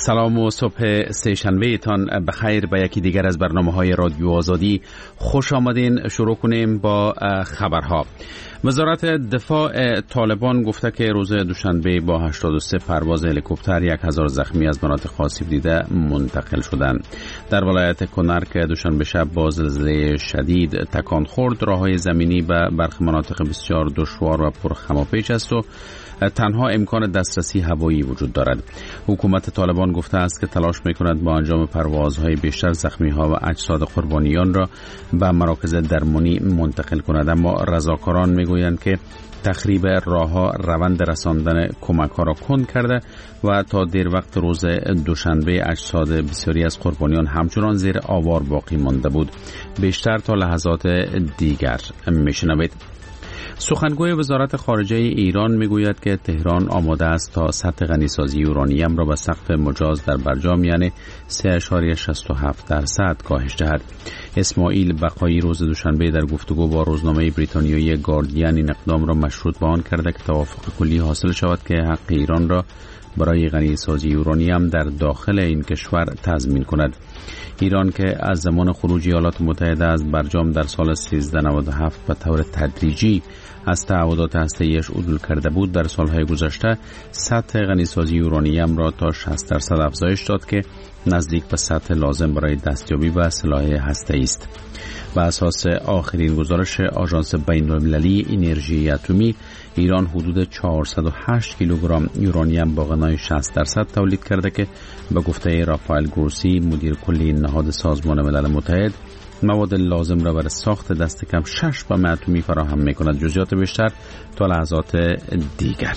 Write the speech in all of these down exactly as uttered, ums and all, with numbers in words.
سلام و صبح سه‌شنبه تان بخیر به یکی دیگر از برنامه‌های رادیو آزادی خوش آمدین. شروع کنیم با خبرها. وزارت دفاع طالبان گفته که روز دوشنبه با هشتاد و سه پرواز هلیکوپتر یک هزار زخمی از مناطق آسیب دیده منتقل شدند. در ولایت کنر که دوشنبه شب با زلزله شدید تکان خورد، راههای زمینی به برخی مناطق بسیار دشوار و پرخم و پیچ است و تنها امکان دسترسی هوایی وجود دارد. حکومت طالبان گفته است که تلاش می‌کند با انجام پروازهای بیشتر زخمی‌ها و اجساد قربانیان را به مراکز درمانی منتقل کند، اما رضاکاران می‌گویند که تخریب راه‌ها روند رساندن کمک‌ها را کند کرده و تا دیر وقت روز دوشنبه اجساد بسیاری از قربانیان همچنان زیر آوار باقی مانده بود. بیشتر تا لحظات دیگر می‌شنوید. سخنگوی وزارت خارجه ایران میگوید که تهران آماده است تا سطح غنیسازی یورانیم را به سقف مجاز در برجام یعنی سه ممیز شصت و هفت درصد کاهش دهد. اسماعیل بقایی روز دوشنبه در گفتگو با روزنامه بریتانیایی گاردین این اقدام را مشروط به آن کرده که توافق کلی حاصل شود که حق ایران را برای غنیسازی یورانیم در داخل این کشور تضمین کند. ایران که از زمان خروج ایالات متحده از برجام در سال سیزده نود و هفت به طور تدریجی از تعهدات هسته‌ایش عدول کرده بود، در سالهای گذشته سطح غنیسازی یورانیم را تا شصت درصد افزایش داد که نزدیک به سطح لازم برای دستیابی به سلاح هسته‌ای است. بر اساس آخرین گزارش آژانس بین‌المللی انرژی اتمی، ایران حدود چهارصد و هشت کیلوگرم یورانیم با غنای شصت درصد تولید کرده که به گفته رافائل گروسی مدیر کلی نهاد سازمان ملل متحد مواد لازم را برای ساخت دست کم شش بمب اتمی فراهم می‌کند. جزئیات بیشتر تا لحظات دیگر.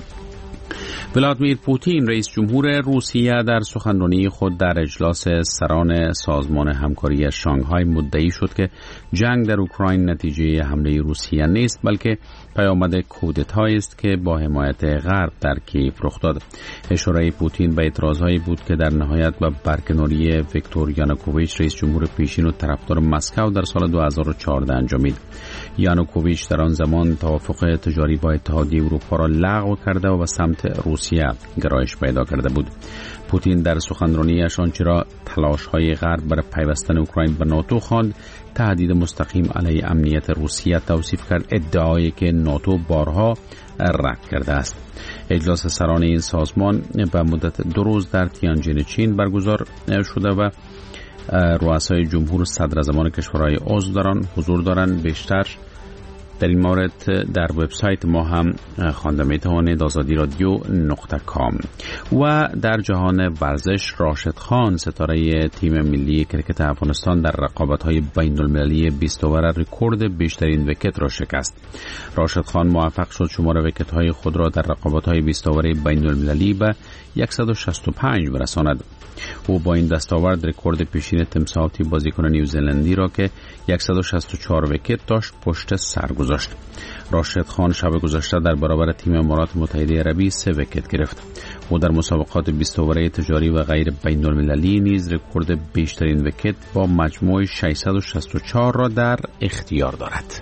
ولادیمیر پوتین رئیس جمهور روسیه در سخنرانی خود در اجلاس سران سازمان همکاری شانگهای مدعی شد که جنگ در اوکراین نتیجه حمله روسیه نیست بلکه پیامد کودتایی است که با حمایت غرب در کیف رخ داد. اشاره پوتین به اعتراضهایی بود که در نهایت به برکناری ویکتور یانوکوویچ رئیس جمهور پیشین و طرفدار مسکو در سال دو هزار و چهارده انجامید. یانوکوویچ در آن زمان توافق تجاری با اتحادیه اروپا را لغو کرده و به سمت روسیه گرایش پیدا کرده بود. پوتین در سخنرانیش آنچه را تلاش‌های غرب برای پیوستن اوکراین به ناتو خواند تهدید مستقیم علیه امنیت روسیه توصیف کرد، ادعایی که ناتو بارها رد کرده است. اجلاس سران این سازمان به مدت دو روز در تیانجین چین برگزار شده و رؤسای جمهور و صدراعظمان کشورهای عضو در آن حضور دارند. بیشتر در این مورد در وبسایت ما هم خوانده میتوانید آزادی رادیو نقطه کام. و در جهان ورزش، راشد خان ستاره تیم ملی کرکت افغانستان در رقابت‌های بین‌المللی بیست اوور رکورد بیشترین ویکت را شکست. راشد خان موفق شد شمار ویکت‌های خود را در رقابت‌های بیست اوور بین‌المللی به صد و شصت و پنج برساند. او با این دستاورد رکورد پیشین تیم ساوتی بازیکن نیوزلندی را که صد و شصت و چهار ویکت داشت پشت سر گذاشت. راشد خان شب گذشته در برابر تیم امارات متحده عربی سه ویکت گرفت. او در مسابقات بیست اوور تجاری و غیر بین المللی نیز رکورد بیشترین ویکت با مجموع ششصد و شصت و چهار را در اختیار دارد.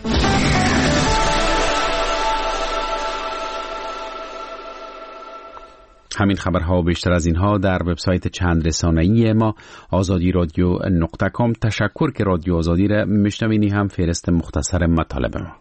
همین خبرها و بیشتر از اینها در وبسایت چند رسانه‌ای ما آزادی رادیو نقطه کام. تشکر که رادیو آزادی را میشنوینی. هم فهرست مختصر مطالب ما.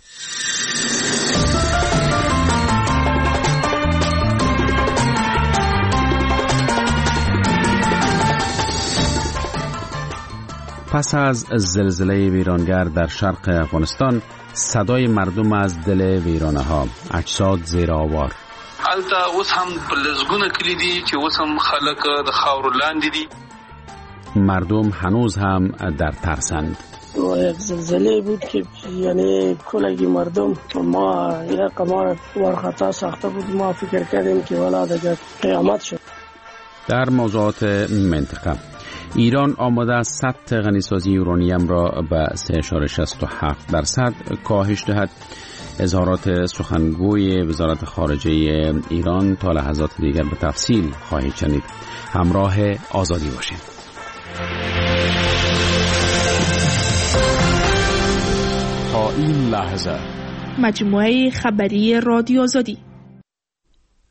پس از زلزله ویرانگر در شرق افغانستان، صدای مردم از دل ویرانه ها، اجساد زیر آوار. البته اوس هم لزګونه کلی دي چې اوس هم خلک د خاورو لاندې دي. مردم هنوز هم در ترسند. یک زلزله بود که یعنی کلگی مردم ما یک قمار ورخطا ساخته بود. ما فکر کردیم که والا دیگه قیامت شد. در موضوعات منطقه، ایران آماده است سطح غنیسازی یورانیم را به سه ممیز شصت و هفت درصد کاهش دهد. اظهارات سخنگوی وزارت خارجه ایران تا لحظات دیگر به تفصیل خواهید شنید. همراه آزادی باشید. تا این لحظه مجموعه خبری رادیو آزادی.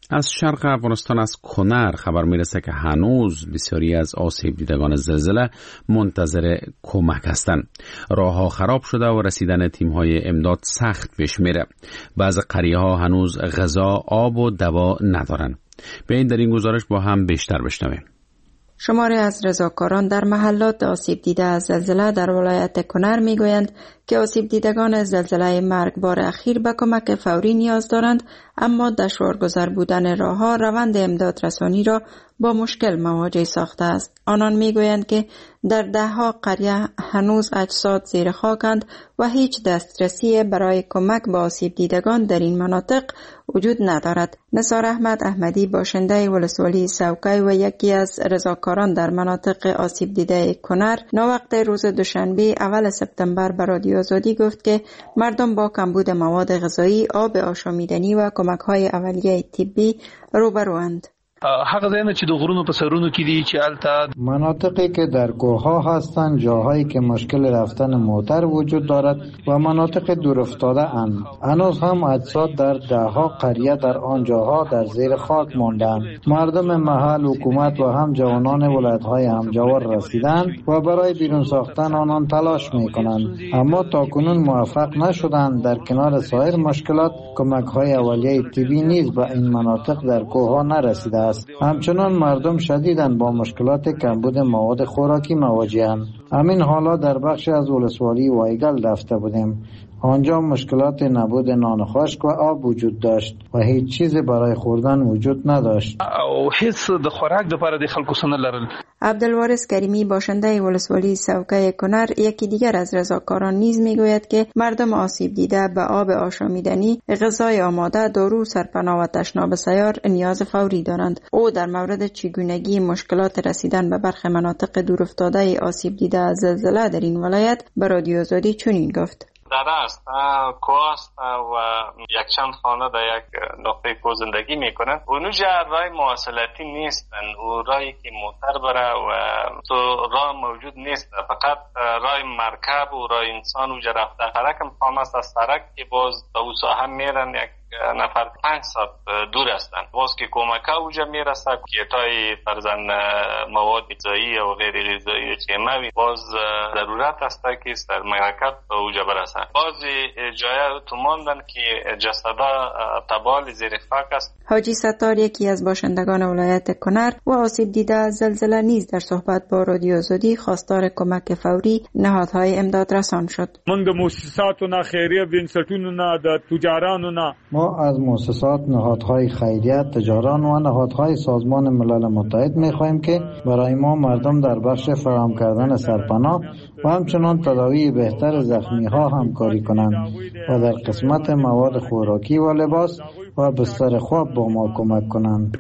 از شرق افغانستان از کنر خبر میرسه که هنوز بسیاری از آسیب دیدگان زلزله منتظر کمک هستند. راهها خراب شده و رسیدن تیم‌های امداد سخت پیش میره. بعضی قریه‌ها هنوز غذا، آب و دوا ندارن. بیاین در این گزارش با هم بیشتر بشنویم. شماری از رضاکاران در محلات آسیب دیده از زلزله در ولایت کنر میگویند که آسیب دیدگان زلزله مرگبار اخیر به کمک فوری نیاز دارند، اما دشوارگذر بودن راهها روند امداد رسانی را با مشکل مواجه ساخته است. آنان میگویند که در دهها قریه هنوز اجساد زیر خاکند و هیچ دسترسی برای کمک به آسیب دیدگان در این مناطق وجود ندارد. نثار احمد احمدی باشنده ولسوالی سوکی و یکی از رضاکاران در مناطق آسیب دیده کنر ناوقت روز دوشنبه اول سپتامبر به رادیو آزادی گفت که مردم با کمبود مواد غذایی، آب آشامیدنی و کمک‌های اولیه طبی روبروند. هغه ځایونه چې د غرونو په سرونو کې دي چې الته مناطقی که در کوه‌ها هستند، جاهایی که مشکل رفتن موتر وجود دارد و مناطق دورافتاده اند. هنوز هم اجساد در دهها قریه در آن جاها در زیر خاک ماندند. مردم محل، حکومت و هم جوانان ولایت‌های همجوار رسیدند و برای بیرون ساختن آنان تلاش می‌کنند، اما تاکنون موفق نشدند. در کنار سایر مشکلات، کمک‌های اولیه طبی نیز به این مناطق در کوه‌ها نرسیده. همچنان مردم شدیداً با مشکلات کمبود مواد خوراکی مواجه‌اند. همین حالا در بخش از ولسوالی وایگل رفته بودیم. آنجا مشکلات نبود نان خشک و آب وجود داشت و هیچ چیز برای خوردن وجود نداشت. او هیڅ د خوراک لپاره د خلکو سره لرل. عبدالوارث کریمی باشنده ولسوالی سوکه کنر یکی دیگر از رضاکاران نیز میگوید که مردم آسیب دیده به آب آشامیدنی، غذای آماده، دارو، سرپناه و تشناب سیار نیاز فوری دارند. او در مورد چگونگی مشکلات رسیدن به برخی مناطق دورافتاده آسیب دیده از زلزله در این ولایت به رادیو آزادی چنین گفت: دره است، کوه است و یک چند خانه در یک نقطه کوه زندگی میکنن. اونجا راه مواصلاتی نیستن، او راهی که موتر بره و تو راه موجود نیست، فقط راه مرکب و راه انسان اونجا رفته. سرکم خام است، از سرک که باز تا او ساحه میرن یک نفر پنج ساعت دور هستن. باز که کمک اونجا میرسه که تای فرزن مواد غذایی و غیر غذایی چیموی باز ضرورت است که در مرکب اونجا برسن. بعضی جای تو ماندن که جسدا تبال زیر خاک است. حاجی ستار یکی از باشندگان ولایت کنر و آسیب دیده از زلزله نیز در صحبت با رادیو آزادی خواستار کمک فوری نهادهای امداد رسان شد. من د مؤسساتو خیریه بنسټونو نه د تجارانو نه ما از مؤسسات، نهادهای خیریه، تجاران و نهادهای سازمان ملل متحد می‌خواهیم که برای ما مردم در بخش فراهم کردن سرپناه و همچنان تداوی بهتر زخمی‌ها همکاری کنند و در قسمت مواد خوراکی و لباس و بستر خواب با ما کمک کنند.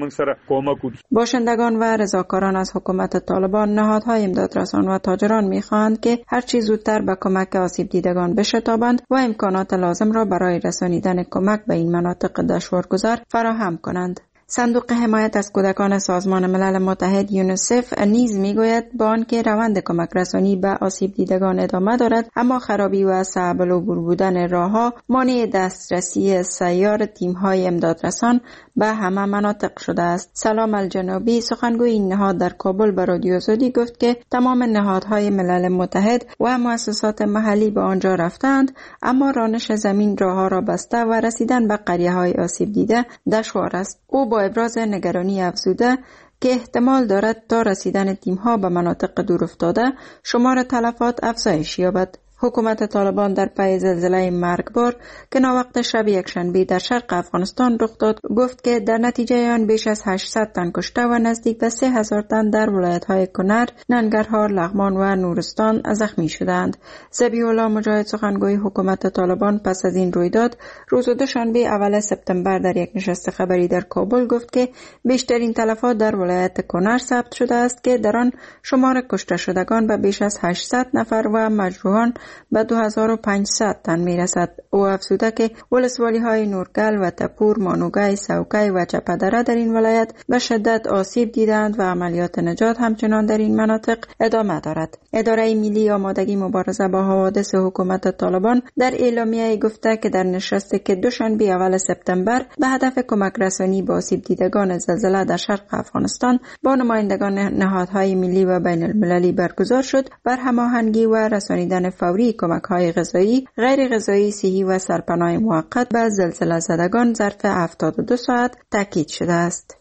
باشندگان و رضاکاران از حکومت طالبان، نهادهای امداد رسان و تاجران می‌خواهند که هر چه زودتر به کمک آسیب دیدگان بشتابند و امکانات لازم را برای رسانیدن کمک به این مناطق دشوارگذر فراهم کنند. صندوق حمایت از کودکان سازمان ملل متحد یونیسف نیز میگوید با آنکه روند کمک رسانی به آسیب دیدگان ادامه دارد، اما خرابی و صعب العبور بودن راهها مانع دسترسی سیار تیم‌های امدادرسان به همه مناطق شده است. سلام الجنابی سخنگوی این نهاد در کابل به رادیو آزادی گفت که تمام نهادهای ملل متحد و مؤسسات محلی به آنجا رفتند، اما رانش زمین راهها را بسته و رسیدن به قریه‌های آسیب دیده دشوار است. او با ابراز نگرانی افزوده که احتمال دارد تا رسیدن تیم‌ها به مناطق دورافتاده شمار تلفات افزایش یابد. حکومت طالبان در پی زلزله مرگبار که ناوقت شب یکشنبه در شرق افغانستان رخ داد گفت که در نتیجه آن بیش از هشتصد تن کشته و نزدیک به سه هزار تن در ولایت‌های کنر، ننگرهار، لغمان و نورستان زخمی شدند. ذبیح الله مجاهد سخنگوی حکومت طالبان پس از این رویداد روز دوشنبه اول سپتامبر در یک نشست خبری در کابل گفت که بیشترین تلفات در ولایت کنر ثبت شده است که در آن شمار کشته شدگان به بیش از هشتصد نفر و مجروحان به دو هزار و پانصد تن می رسد. او افزوده که ولسوالی های نورگل و تپور، مانوگای، سوکای و چپدره در این ولایت به شدت آسیب دیدند و عملیات نجات همچنان در این مناطق ادامه دارد. اداره ملی آمادگی مبارزه با حوادث حکومت طالبان در اعلامیه گفته که در نشستی که دوشنبه اول سپتامبر به هدف کمک رسانی با آسیب دیدگان زلزله در شرق افغانستان با نمایندگان نهادهای ملی و بین المللی برگزار شد، بر هماهنگی و رسانیدن فوری کمک‌های غذایی، غیر غذایی، صحی و سرپناه موقت به زلزله زدگان ظرف هفتاد و دو ساعت تاکید شده است.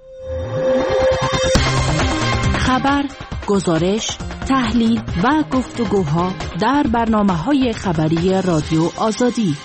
خبر، گزارش، تحلیل و گفتگوها در برنامه‌های خبری رادیو آزادی.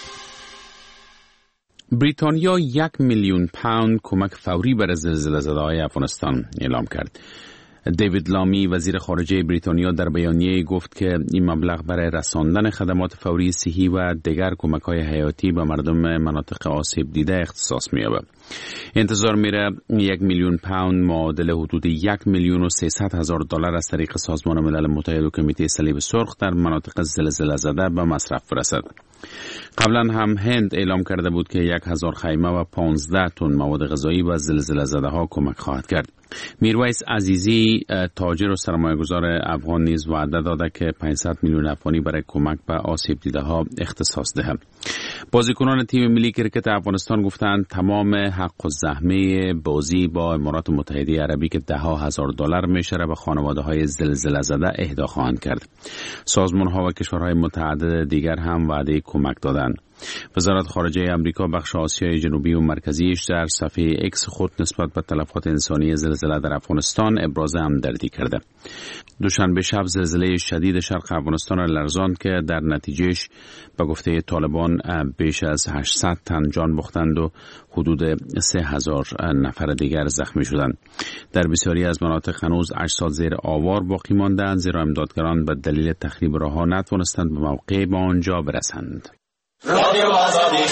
بریتانیا یک میلیون پوند کمک فوری برای زلزله زده‌های افغانستان اعلام کرد. دیوید لامی وزیر خارجه بریتانیا در بیانیه گفت که این مبلغ برای رساندن خدمات فوری صحی و دیگر کمک‌های حیاتی به مردم مناطق آسیب دیده اختصاص می‌یابد. انتظار میره یک میلیون پوند معادل حدود یک میلیون و سیصد هزار دلار از طریق سازمان ملل متحد و کمیته صلیب سرخ در مناطق زلزله زده به مصرف برسد. قبلا هم هند اعلام کرده بود که یک هزار خیمه و پانزده تن مواد غذایی به زلزله زده ها کمک خواهد کرد. میرویس عزیزی تاجر و سرمایه‌گذار افغان نیز وعده داده که پانصد میلیون افغانی برای کمک به آسیب دیده ها اختصاص دهد. بازیکنان تیم ملی کرکت افغانستان گفتند تمام حق و زحمه بازی با امارات متحده عربی که ده ها هزار دلار میشره به خانواده های زلزله زده اهدا خواهند کرد. سازمان ها و کشورهای متعدد دیگر هم وعده کمک دادند. وزارت خارجه امریکا بخش آسیای جنوبی و مرکزیش در صفحه اکس خود نسبت به تلفات انسانی زلزله در افغانستان ابراز همدردی کرده. دوشنبه شب زلزله شدید شرق افغانستان را لرزاند که در نتیجهش به گفته طالبان بیش از هشتصد تن جان باختند و حدود سه هزار نفر دیگر زخمی شدند. در بسیاری از مناطق هنوز اجساد زیر آوار باقی ماندند، زیرا امدادگران به دلیل تخریب راه‌ها نتوانستند به موقع به آنجا برسند. رادیو آزادی.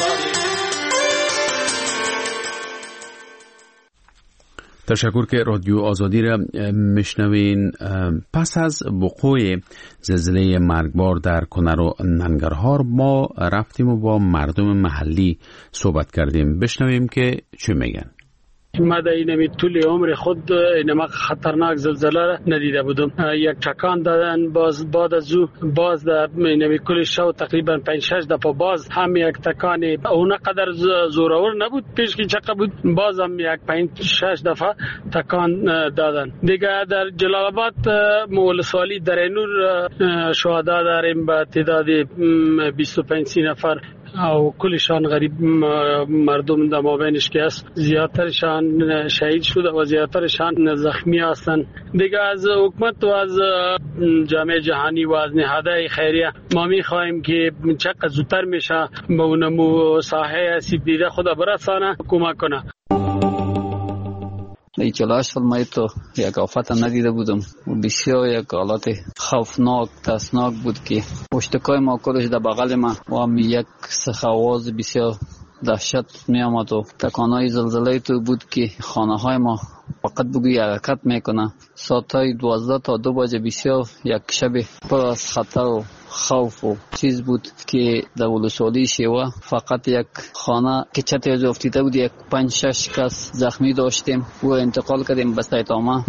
تشکر که رادیو آزادی را میشنوین. پس از وقوع زلزله مرگبار در کنر و ننگرهار ما رفتیم و با مردم محلی صحبت کردیم. بشنویم که چه میگن. ما در اینمی طول عمر خود اینما خطرناک زلزله را ندیده بودم. یک تکان دادن، باز بعد از او باز در اینمی کل شو تقریبا پنج شش دفعه باز هم یک تکان اون قدر زورآور نبود، پیش کی چقدر بود، باز هم یک پنج شش دفعه تکان دادن. دیگه در جلال آباد ولسوالی درینور شهدا داریم به تعداد بیست و پنج نفر او کلشان غریب مردم در مابینش که است، زیادترشان شهید شده و زیادترشان زخمی هستند. دیگه از حکومت و از جامعه جهانی و از نهادهای خیریه ما می‌خواهیم که چقدر زودتر میشه به اونمو ساحه آسیب دیده خدا برسانه، کمک کنه. ای چلاش فلمای تو یک آفت ندیده بودم و بسیار یک حالت خوفناک ترسناک بود که پشتکای ما کلش در بغل ما و هم یک سخواز بسیار دهشت می آمد و تکانای زلزله تو بود که خانه های ما فقط بگوی حرکت میکنه. ساعتای دوازده تا دو بجه بسیار یک شب پر از خطر و خوف و چیز بود که در ولسوالی شیوه فقط یک خانه که چتر از افتیده بود، یک پنج شش کس زخمی داشتیم و انتقال کردیم به سایتاما.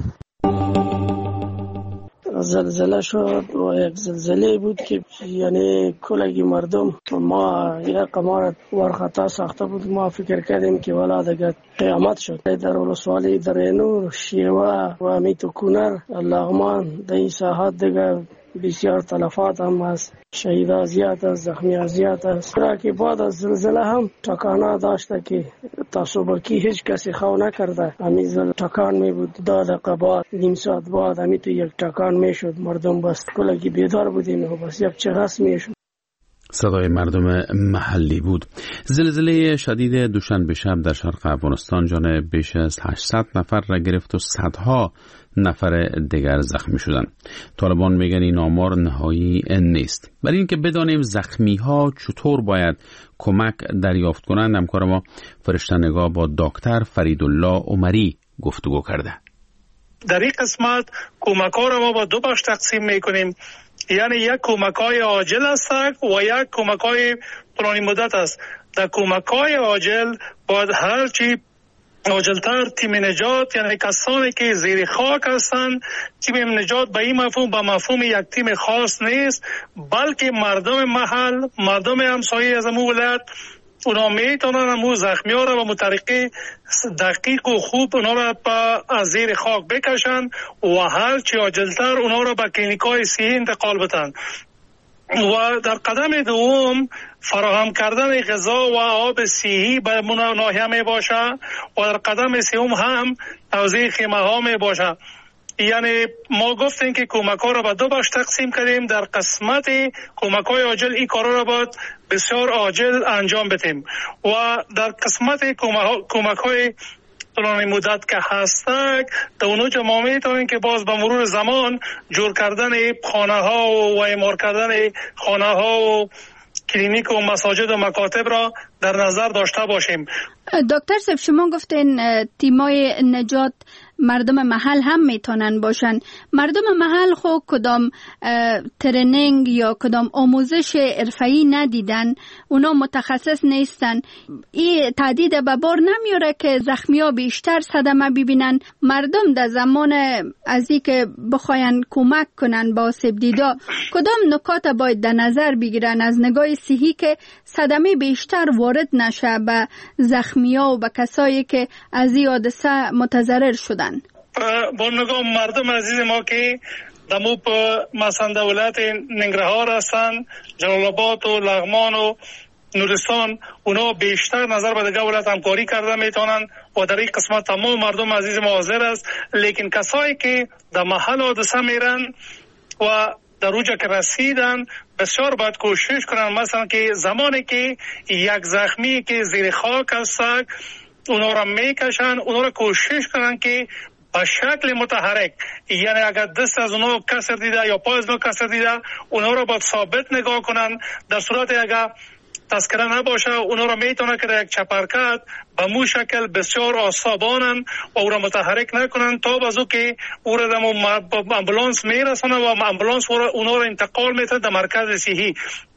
زلزله شد و یک زلزله بود که یعنی کلگی مردم ما یک قمار ورخطا ساخته بود. ما فکر کردیم که ولا دیگه قیامت شد. در ولسوالی درینور، شیوه و امیت و کنر، لغمان در این ساحات دیگه بسیار تلفات هم هست، شهیدا زیاد است، زخمی زیاد است. را که بعد از زلزله هم تکانا داشته که تصوبکی هیچ کسی خو نکرده. همین زل تکان می بود، دو دقیقه بعد، نیم ساعت بعد همین تو یک تکان می شد. مردم بس کلگی بیدار بودیم و بس یک چغس می شد. صدای مردم محلی بود. زلزله شدید دوشنبه شب در شرق افغانستان جان بیش از هشتصد نفر را گرفت و صدها نفر دیگر زخمی شدند. طالبان میگن این آمار نهایی نیست. برای اینکه بدانیم زخمی ها چطور باید کمک دریافت کنند، همکار ما فرشته نگاه با دکتر فریدالله عمری گفتگو کرده. در این قسمت کمک ها را ما با دو بخش تقسیم میکنیم. یعنی یک کمک‌های عاجل است و یک کمک‌های طولانی مدت است. در کمک‌های عاجل باید هر چی عاجلتر تیم نجات، یعنی کسانی که زیر خاک هستند، تیم نجات به این مفهوم به مفهوم یک تیم خاص نیست، بلکه مردم محل، مردم همسایه از امو ولایت، اونا میتونن امو زخمی ها را به طریقه دقیق و خوب اونا را از زیر خاک بکشن و هر چی عاجلتر اونا را به کلینیکای صحی انتقال بدن. و در قدم دوم فراهم کردن غذا و آب صحی به ناحیه می باشه و در قدم سوم هم توزیع خیمه ها می باشه. یعنی ما گفتیم که کمک ها را به دو بخش تقسیم کردیم. در قسمت کمک های عاجل این کارا را باید بسیار عاجل انجام بدیم و در قسمت کمک های طولانی مدت که هستند در اونجا ما میتونیم که باز به مرور زمان جور کردن خانه ها و اعمار کردن خانه ها و کلینیک و مساجد و مکاتب را در نظر داشته باشیم. دکتر صاحب شما گفتین تیمای نجات مردم محل هم میتونن باشن. مردم محل خو کدام ترنینگ یا کدام آموزش حرفه‌ای ندیدن، اونا متخصص نیستن. این تهدید به بار نمیاره که زخمی‌ها بیشتر صدمه ببینن؟ مردم در زمان از این که بخواین کمک کنن با آسیب دیده کدام نکات باید در نظر بگیرن از نگاه صحی که صدمه بیشتر وارد نشه به زخمی‌ها و به کسایی که از این حادثه متضرر شدن؟ با نگاه مردم عزیز ما که دمو مثلا در ولایت ننگرهار هستن، جلال آباد و لغمان و نورستان، اونا بیشتر نظر به دیگه ولایت همکاری کرده میتونن و در این قسمت تمام مردم عزیز ما حاضر است. لیکن کسایی که در محل حادثه میرن و در اوجا که رسیدن بسیار باید کوشش کنن، مثلا که زمانی که یک زخمی که زیر خاک هست اونا را میکشن، اونا را کوشش کنن که به شکل متحرک، یعنی اگر دست از اونا کسر دیده یا پای از اونا کسر دیده اونا را باید ثابت نگاه کنن. در صورت اگر تذکره نباشه اونا را میتونه که در یک چپرکت به مو شکل بسیار آسابانن و او را متحرک نکنن تا بازو که او را در امبولانس میرسونه و امبولانس اونا را انتقال میتونه در مرکز صحی.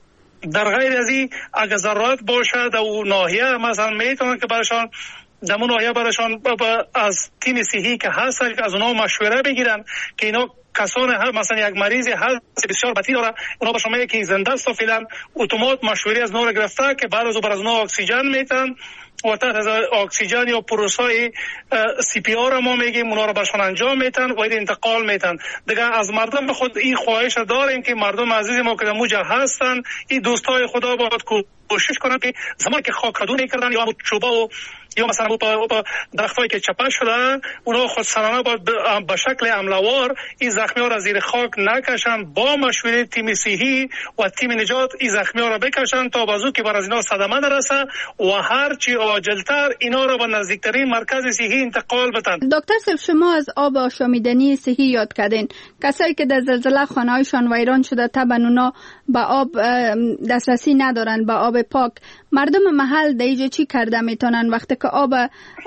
در غیر از این اگر ضرورت باشه در اون ناحیه مثلا میتونن که برشان در اون ناحیه برشان از تیم صحی که هست از اونا مشوره بگیرن که اینا کسان هم مثلا یک مریض هست بسیار بدی داره، اونا به شما که زنده است فعلا اتومات مشوره از نور گرفته که بعد از بر از اونا اکسیژن میتن و تحت از اکسیژن یا پروسای سی پی آر ما میگیم اونا رو برشان انجام میتن و این انتقال میتن. دیگه از مردم خود این خواهش داریم که مردم عزیز ما که در موجه هستن این دوستای خدا باید کوشش کنن که زمان که خاک کدو میکردن یا چوبا و یا مثلا با درختایی که چپه شده اونا خود سرانه باید به شکل عملوار این زخمی ها را زیر خاک نکشن، با مشوره تیم صحی و تیم نجات این زخمی ها را بکشن تا بازو که بر از اینا صدمه نرسه و هر چی عاجلتر اینا را به نزدیکترین مرکز صحی انتقال بدن. دکتر صاحب شما از آب آشامیدنی صحی یاد کردین. کسایی که در زلزله خانه‌هایشان ویران شده طبعا اونا به آب دسترسی ندارن، به آب پاک. مردم محل دیگه چی کرده میتونن وقتی که آب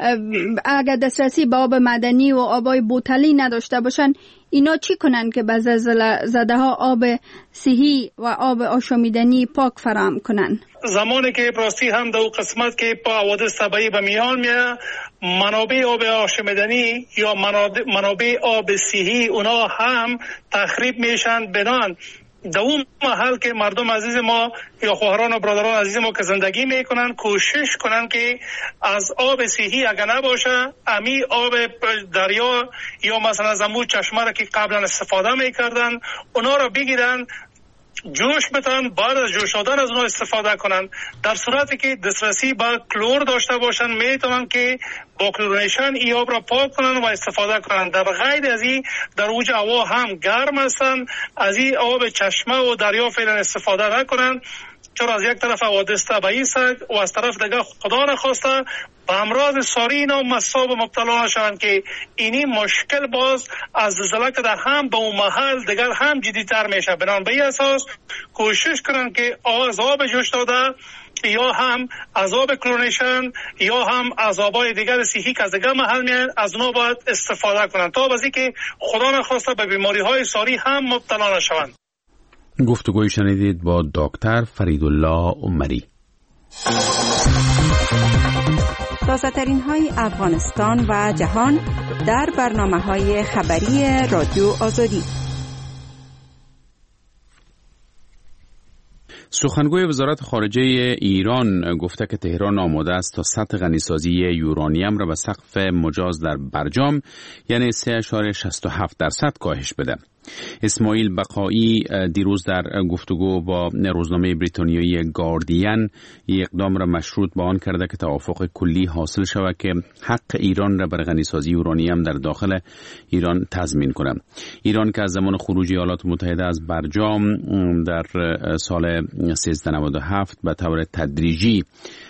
اگر دسترسی به آب معدنی و آبای بوتلی نداشته باشن اینا چی کنن که به زلزله زده ها آب صحی و آب آشامیدنی پاک فراهم کنن؟ زمانی که پراستی هم در قسمت که با حوادث طبیعی به میان میاد منابع آب آشامیدنی یا منابع آب صحی اونا هم تخریب میشن بنان در اون محل که مردم عزیز ما یا خواهران و برادران عزیز ما که زندگی میکنن کوشش کنن که از آب صحی اگر نباشه امی آب دریا یا مثلا زمو چشمه را که قبلا استفاده میکردن اونا را بگیرن جوش بتن، بعد از جوش دادن از اونها استفاده کنن. در صورتی که دسترسی با کلور داشته باشن میتونن که با کلورینیشن ای آب را پاک کنن و استفاده کنن. در غیر از این در اوج هوا هم گرم هستن، از این آب چشمه و دریا فعلا استفاده نکنن چون از یک طرف حوادث طبیعی است و از طرف دیگه خدا نخواسته به امراض ساری اینا مصاب مبتلا نشوند که اینی مشکل باز از زلزله که در هم به اون محل دیگر هم جدی‌تر میشه. بنابراین به این اساس کوشش کنن که از آب جوش داده یا هم از آب کلورینیشن یا هم از آبای دیگر صحی که از دیگر محل میان از اونها باید استفاده کنن تا بازی که خدا نخواسته به بیماری های ساری هم مبتلا نشوند. گفتگوی شنیدید با دکتر فریدالله عمری. تازه ترین های افغانستان و جهان در برنامه های خبری رادیو آزادی. سخنگوی وزارت خارجه ایران گفته که تهران آماده است تا سطح غنیسازی یورانیم را به سقف مجاز در برجام یعنی سه ممیز شصت و هفت درصد کاهش بده. اسماعیل بقایی دیروز در گفتگو با روزنامه بریتانیایی گاردین اقدام را مشروط به آن کرده که توافق کلی حاصل شود که حق ایران را بر غنیسازی یورانیم در داخل ایران تضمین کند. ایران که از زمان خروج ایالات متحده از برجام در سال سیزده نود و هفت به طور تدریجی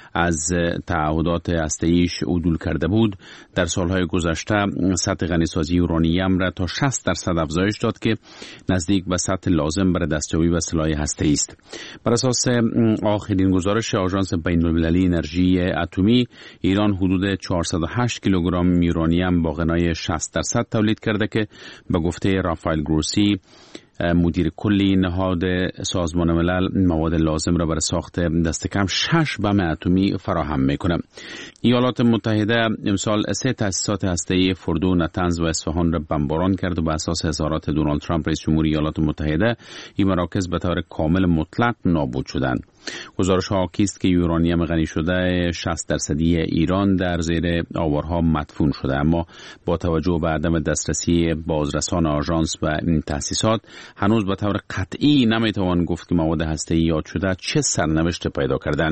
از تعهدات هسته‌ایش عدول کرده بود، در سالهای گذشته سطح غنیسازی یورانیم را تا شصت درصد افزایش داد که نزدیک به سطح لازم برای دستیابی به سلاح هسته‌ای است. بر اساس آخرین گزارش آژانس بین‌المللی انرژی اتمی، ایران حدود چهارصد و هشت کیلوگرم یورانیم با غنای شصت درصد تولید کرده که به گفته رافائل گروسی مدیر کلی نهاد سازمان ملل مواد لازم را برای ساخت دست کم شش بم اتمی فراهم می‌کند. ایالات متحده امسال سه تأسیسات هسته‌ای فردو، نتنز و اصفهان را بمباران کرد و به اساس اظهارات دونالد ترامپ رئیس جمهوری ایالات متحده این مراکز به طور کامل مطلق نابود شدند. گزارش ها حاکی است که یورانیم غنی شده شصت درصدی ایران در زیر آوارها مدفون شده، اما با توجه به عدم دسترسی بازرسان آژانس به این تأسیسات هنوز به طور قطعی نمیتوان گفت که مواد هسته‌ای یاد شده چه سرنوشت پیدا کردن.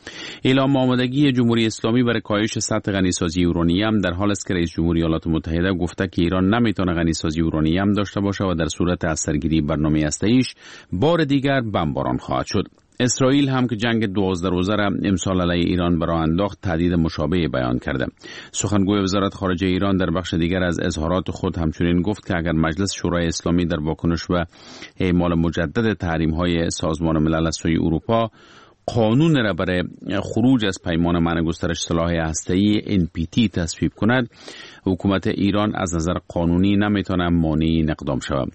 اعلام آمادگی جمهوری اسلامی برای کاهش سطح غنیسازی یورانیم در حال است که رئیس جمهوری ایالات متحده گفته که ایران نمیتونه غنیسازی یورانیم داشته باشه و در صورت از سرگیری برنامه هسته‌ایش بار دیگر بمباران خواهد شد. اسرائیل هم که جنگ دوازده روزه را امسال علیه ایران به راه انداخت تهدید مشابه بیان کرده. سخنگوی وزارت خارجه ایران در بخش دیگر از اظهارات خود همچنین گفت که اگر مجلس شورای اسلامی در واکنش به اعمال مجدد تحریم‌های سازمان ملل از سوی اروپا قانون را برای خروج از پیمان منع گسترش سلاح هسته‌ای ان پی تی تصویب کند، حکومت ایران از نظر قانونی نمیتواند مانع اقدام شود.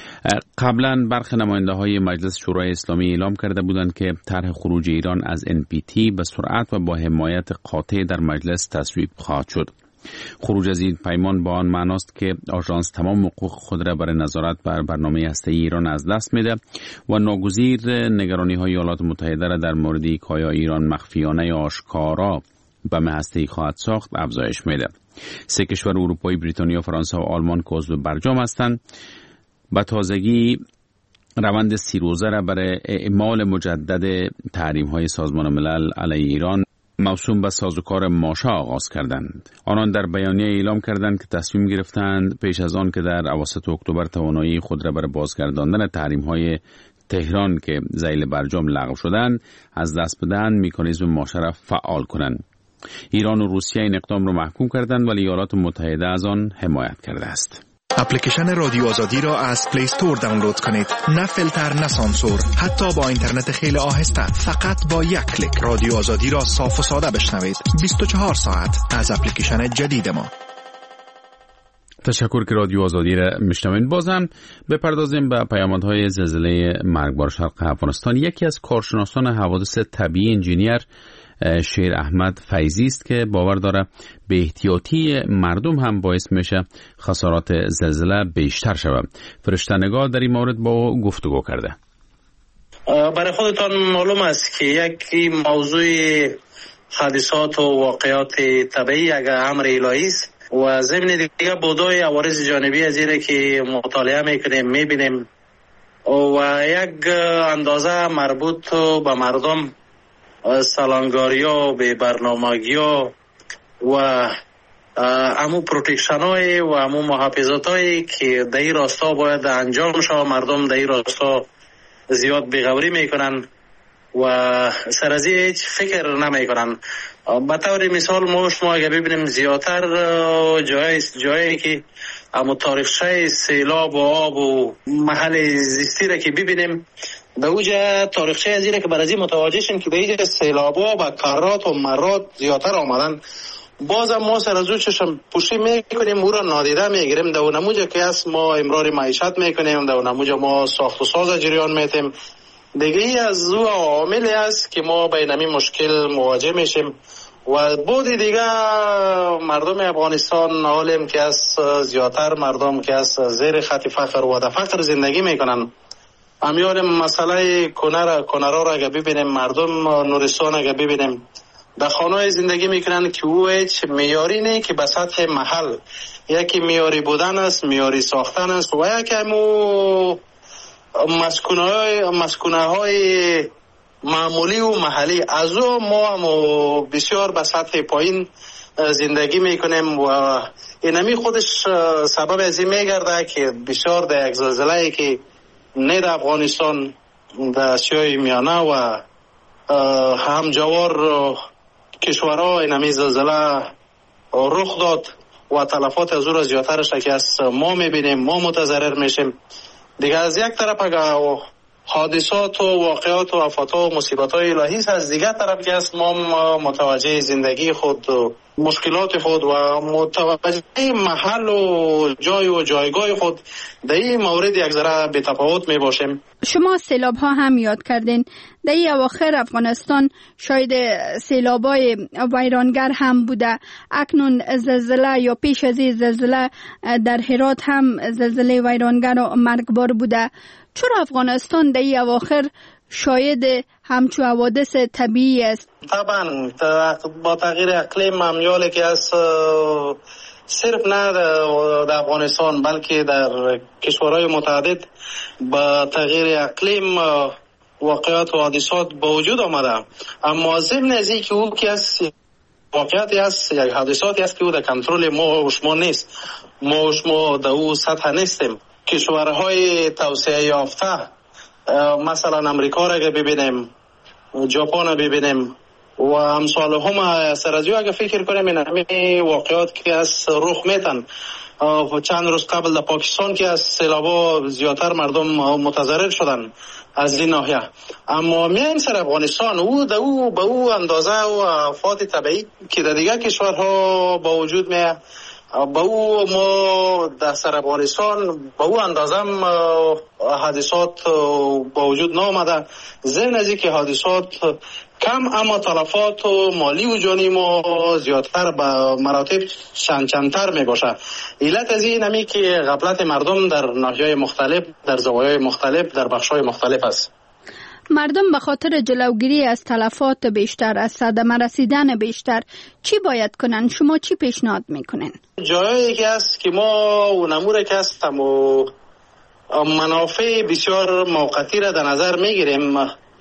قبلا برخی نماینده های مجلس شورای اسلامی اعلام کرده بودند که طرح خروج ایران از ان پی تی به سرعت و با حمایت قاطع در مجلس تصویب خواهد شد. خروج از این پیمان با آن معناست که آژانس تمام حقوق خود را برای نظارت بر برنامه هسته‌ای ایران از دست میده و ناگزیر نگرانی های ایالات متحده را در مورد اینکه آیا ایران مخفیانه یا آشکارا بم هسته‌ای خواهد ساخت افزایش میده. سه کشور اروپایی، بریتانیا، فرانسه و آلمان که عضو برجام هستند با تازگی روند سی روزه را برای اعمال مجدد تحریم‌های سازمان ملل علیه ایران موسوم به سازوکار ماشا آغاز کردند. آنان در بیانیه اعلام کردند که تصمیم گرفتند پیش از آن که در اواسط اکتبر توانایی خود را برای بازگرداندن تحریم‌های تهران که ذیل برجام لغو شدند از دست بدهند، مکانیزم ماشا را فعال کنند. ایران و روسیه این اقدام را محکوم کردند ولی ایالات متحده از آن حمایت کرده است. اپلیکیشن رادیو آزادی را از پلی استور دانلود کنید. نه فیلتر، نه سانسور، حتی با اینترنت خیلی آهسته. فقط با یک کلیک رادیو آزادی را صاف و ساده بشنوید. بیست و چهار ساعت از اپلیکیشن جدید ما. تشکر که رادیو آزادی را میشنوید. بازم بپردازیم به پیامدهای زلزله مرگبار شرق افغانستان. یکی از کارشناسان حوادث طبیعی انجینیر شیر احمد فیضی است که باور داره به احتیاطی مردم هم باعث میشه خسارات زلزله بیشتر شود. فرشته‌نگار در این مورد با او گفتگو کرده. برای خودتان معلوم است که یکی موضوع حادثات و واقعات طبیعی یک امر الهی است و ضمن دیگه بودای عوارض جانبی از اینه که مطالعه میکنیم میبینیم و یک اندازه مربوط به مردم سالانگاری ها به برنامگی ها و امو پروتکشن های و امو محافظت هایی که در این راستا باید انجام شود. مردم در این راستا زیاد بیغوری میکنن و سر از هیچ فکر نمیکنن. به طور مثال ما شما اگر ببینیم زیادتر جایی جایی که امو تاریخچه سیلاب و آب و محل زیستی را که ببینیم به اوجه تاریخچه از اینه که برای متوجه شیم که به اینجا سیلاب ها و کرات و مرات زیادتر آمدن بازم ما سر از او چشم پوشی میکنیم، او را نادیده میگیریم. در نموجه که است ما امرار معیشت میکنیم، در نموجه ما ساخت و ساز جریان میتیم. دیگه ای از او عاملی است که ما بین این مشکل مواجه میشیم. و بود دیگه مردم افغانستان عالم که است زیادتر مردم که است زیر خط فقر و در فقر زندگی میکنن. امیال مسئله کنر کنرا را اگه ببینیم، مردم نورستان اگه ببینیم در خانه زندگی میکنن که او هیچ میاری نه که به سطح محل، یکی میاری بودن است، میاری ساختن است و یکی همو مسکونه های مسکونه های معمولی و محلی. از او ما هم بسیار به سطح پایین زندگی میکنیم و اینمی خودش سبب از این میگرده که بسیار در یک زلزله که نه در افغانستان در آسیای میانه و همجوار کشورها اینمی زلزله رخ داد و تلفات از او را زیادترش که است ما میبینیم، ما متضرر میشیم. دیگه از یک طرف اگر حادثات و واقعات و آفات و مصیبت های الهی است، از دیگر طرف که است ما متوجه زندگی خود و مشکلات خود و متوجه محل و جای و جایگاه خود در این مورد یک ذره بی‌تفاوت می باشیم. شما سیلاب ها هم یاد کردین. در این اواخر افغانستان شاید سیلاب های ویرانگر هم بوده. اکنون زلزله یا پیش از این زلزله در هرات هم زلزله ویرانگر و مرگبار بوده. چرا افغانستان در این اواخر شاید همچو حوادث طبیعی است؟ طبعا با تغییر اقلیم امیالی که از صرف نه در افغانستان بلکه در کشورهای متعدد با تغییر اقلیم واقعات و حادثات با وجود آمده. اما ضمن از این که او که از واقعاتی است، یک حادثاتی است که او در کنترل ما و شما نیست، ما و شما در او سطح نیستیم. کشورهای توسعه یافته مثلا امریکا را ببینیم، ژاپن را ببینیم و امثال هم سر از اگه فکر کنیم این همه واقعات که از رخ میتن. چند روز قبل در پاکستان که از سیلابا زیادتر مردم متضرر شدن از این ناحیه. اما میایم سر افغانستان، او در او به او اندازه و آفات طبیعی که در دیگر کشورها با وجود میه، با او ما در سر افغانستان با او اندازم حادثات با وجود نامده. ضمن از اینکه حادثات کم اما تلفات و مالی و جانی ما زیادتر به مراتب چند چندتر می باشه. علت از این همی که غفلت مردم در ناحیه‌های مختلف، در زوایای مختلف، در بخش‌های مختلف است. مردم به خاطر جلوگیری از تلفات بیشتر، از صدمه رسیدن بیشتر چی باید کنن؟ شما چی پیشنهاد میکنین؟ جایی که است که ما و نموره که هستم و منافع بسیار موقتی را در نظر میگیریم،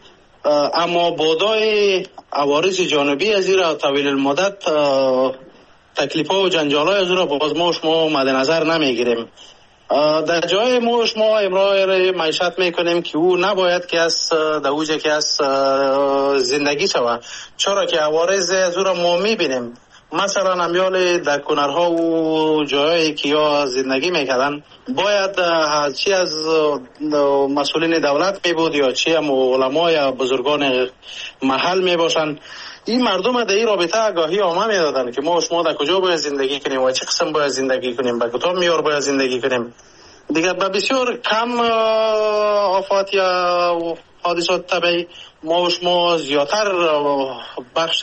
اما بودای عوارض جانبی از این را طویل المدت تکلیف‌ها و جنجال‌های از را باز ما شما مد نظر نمیگیریم. در جای ما شما امرار معیشت میکنیم که او نباید که از در اوجه که از زندگی شود، چرا که عوارض از او را ما میبینیم. مثلا امیال در کنرها و جایی که یا زندگی میکردن باید چی از مسئولین دولت میبود یا چی هم علما یا بزرگان محل میباشن، این مردم در این رابطه آگاهی عامه میدادن که ما شما در کجا باید زندگی کنیم و چه قسم باید زندگی کنیم، به کدام معیار باید زندگی کنیم. دیگه به بسیار کم آفات یا حادثات طبیعی ما شما زیادتر بخش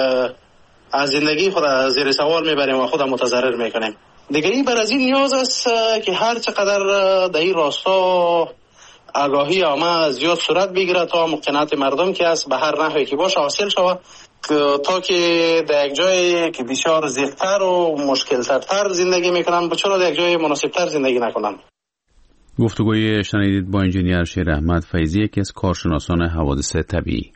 از زندگی خود زیر سوال میبریم و خود متضرر میکنیم. دیگه این بر از این نیاز است که هر چقدر در این راستا آگاهی عامه زیاد صورت بگیره تا مقنعت مردم که است به هر نحوی که باشه حاصل شود، تا که در یک جایی که بسیار زیادتر و مشکل تر زندگی میکنن چرا در یک جای مناسب تر زندگی نکنن. گفتگوی شنیدید با انجینیر شیر احمد فیضی، یکی از کارشناسان حوادث طبیعی.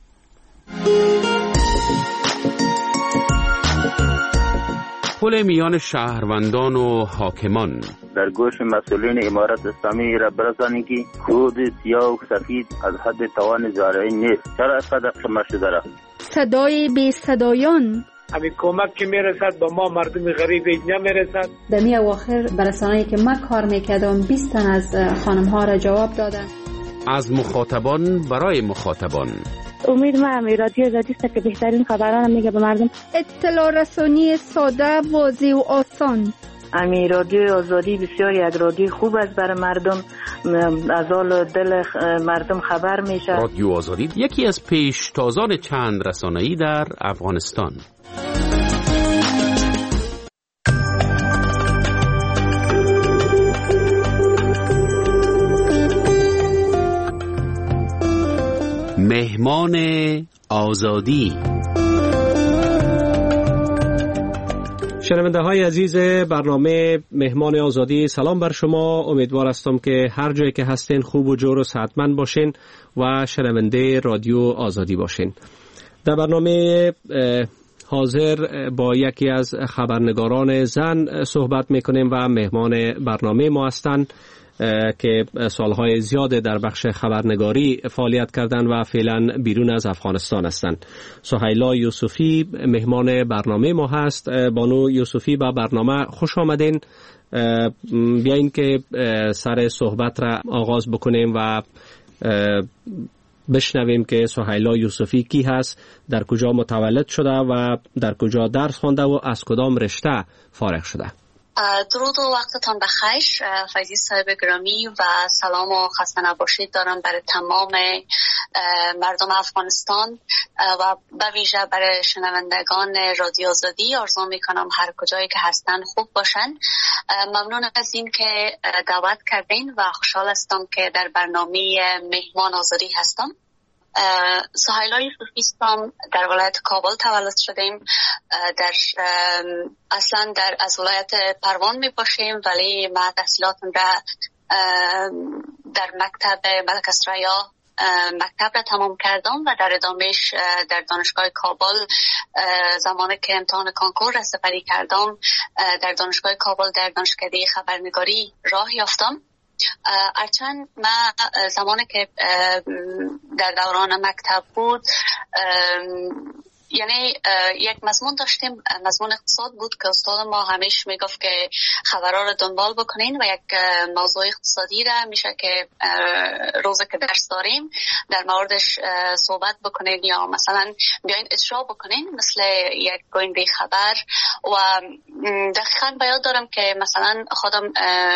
پل میان شهروندان و حاکمان در گوش مسئولین امارت اسلامی را برسانی که خود سیاه و سفید از حد توان زارعی نیست. چرا اینقدر خمر شده را؟ صدای بی صدایان، همین کمک که میرسد با ما مردم غریب اینجا میرسد. در می اواخر برسانه‌ای که من کار میکردم بیست تن از خانم ها را جواب دادن. از مخاطبان برای مخاطبان. امید ما هم رادیو آزادی است که بهترین خبران میگه به مردم. اطلاع رسانی ساده، واضح و آسان. امی رادیو آزادی بسیار یک رادیو خوب است برای مردم، از حال دل مردم خبر میشه. رادیو آزادی یکی از پیشتازان چند رسانه‌ای در افغانستان. مهمان آزادی. شنونده های عزیز برنامه مهمان آزادی، سلام بر شما. امیدوار هستم که هر جایی که هستین خوب و جور و صحتمند باشین و شنونده رادیو آزادی باشین. در برنامه حاضر با یکی از خبرنگاران زن صحبت میکنیم و مهمان برنامه ما هستند که سالهای زیاد در بخش خبرنگاری فعالیت کردند و فعلا بیرون از افغانستان هستند. سهیلا یوسفی مهمان برنامه ما هست. بانو یوسفی با برنامه خوش آمدین. بیاین که سر صحبت را آغاز بکنیم و بشنویم که سهیلا یوسفی کی هست، در کجا متولد شده و در کجا درس خوانده و از کدام رشته فارغ شده. درود و وقتتان بخیر فیضی صاحب گرامی و سلام و خسته نباشید دارم برای تمام مردم افغانستان و به ویژه برای شنوندگان رادیو آزادی. آرزو میکنم هر کجایی که هستن خوب باشن. ممنون از این که دعوت کردین و خوشحال هستم که در برنامه مهمان آزادی هستم. سهیلا یوسفی هستم، در ولایت کابل تولد شدیم. در اصلا در از ولایت پروان می باشیم، ولی ما تحصیلاتم را در مکتب ملک اسریا مکتب را تمام کردم و در ادامهش در دانشگاه کابل زمانی که امتحان کنکور را سپری کردم در دانشگاه کابل در دانشکده خبرنگاری راه یافتم. هرچند ما زمانی که در دوران مکتب بود یعنی یک مضمون داشتیم، مضمون اقتصاد بود که استاد ما همیشه میگفت که خبرها رو دنبال بکنین و یک موضوع اقتصادی را میشه که روزی که درس داریم در موردش صحبت بکنین یا مثلا بیاین اجرا بکنین مثل یک گوینده خبر. و دقیقاً بیاد دارم که مثلا خودم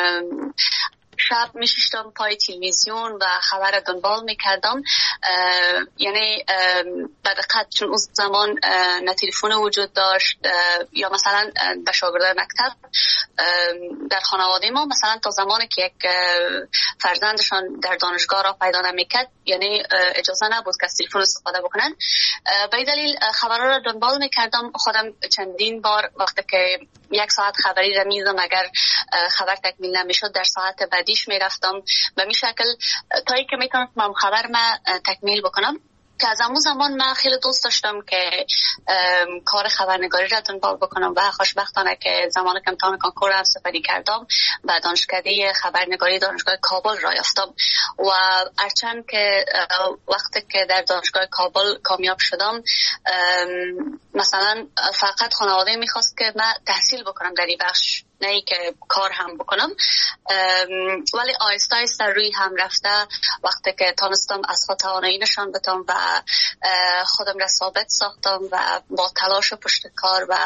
شب میشیشتم پای تلویزیون و خبر دنبال میکردم. یعنی به دقت چون اون زمان نه تلفن وجود داشت یا مثلا به شاگردای مکتب در خانواده ما مثلا تا زمانی که یک فرزندشان در دانشگاه را پیدا نمیکرد یعنی اجازه نبود که از تلفن استفاده بکنن. به این دلیل خبرها را دنبال میکردم. خودم چندین بار وقتی که یک ساعت خبری را میدم اگر خبر تکمیل نمیشد در ساعت بعدیش میرفتم به می شکل تایی که میتونم خبر ما تکمیل بکنم. که از همون زمان من خیلی دوست داشتم که کار خبرنگاری را دنبال بکنم و خوشبختانه که زمانی که امتحان کنکور هم سپری کردم و دانشکده خبرنگاری دانشگاه کابل را یافتم. و هرچند که وقتی که در دانشگاه کابل کامیاب شدم مثلا فقط خانواده میخواست که من تحصیل بکنم در این بخش، نه ای که کار هم بکنم. ولی آیسته آیسته روی هم رفته وقتی که تانستم از خود توانایی نشان بدم و خودم را ثابت ساختم و با تلاش و پشت کار و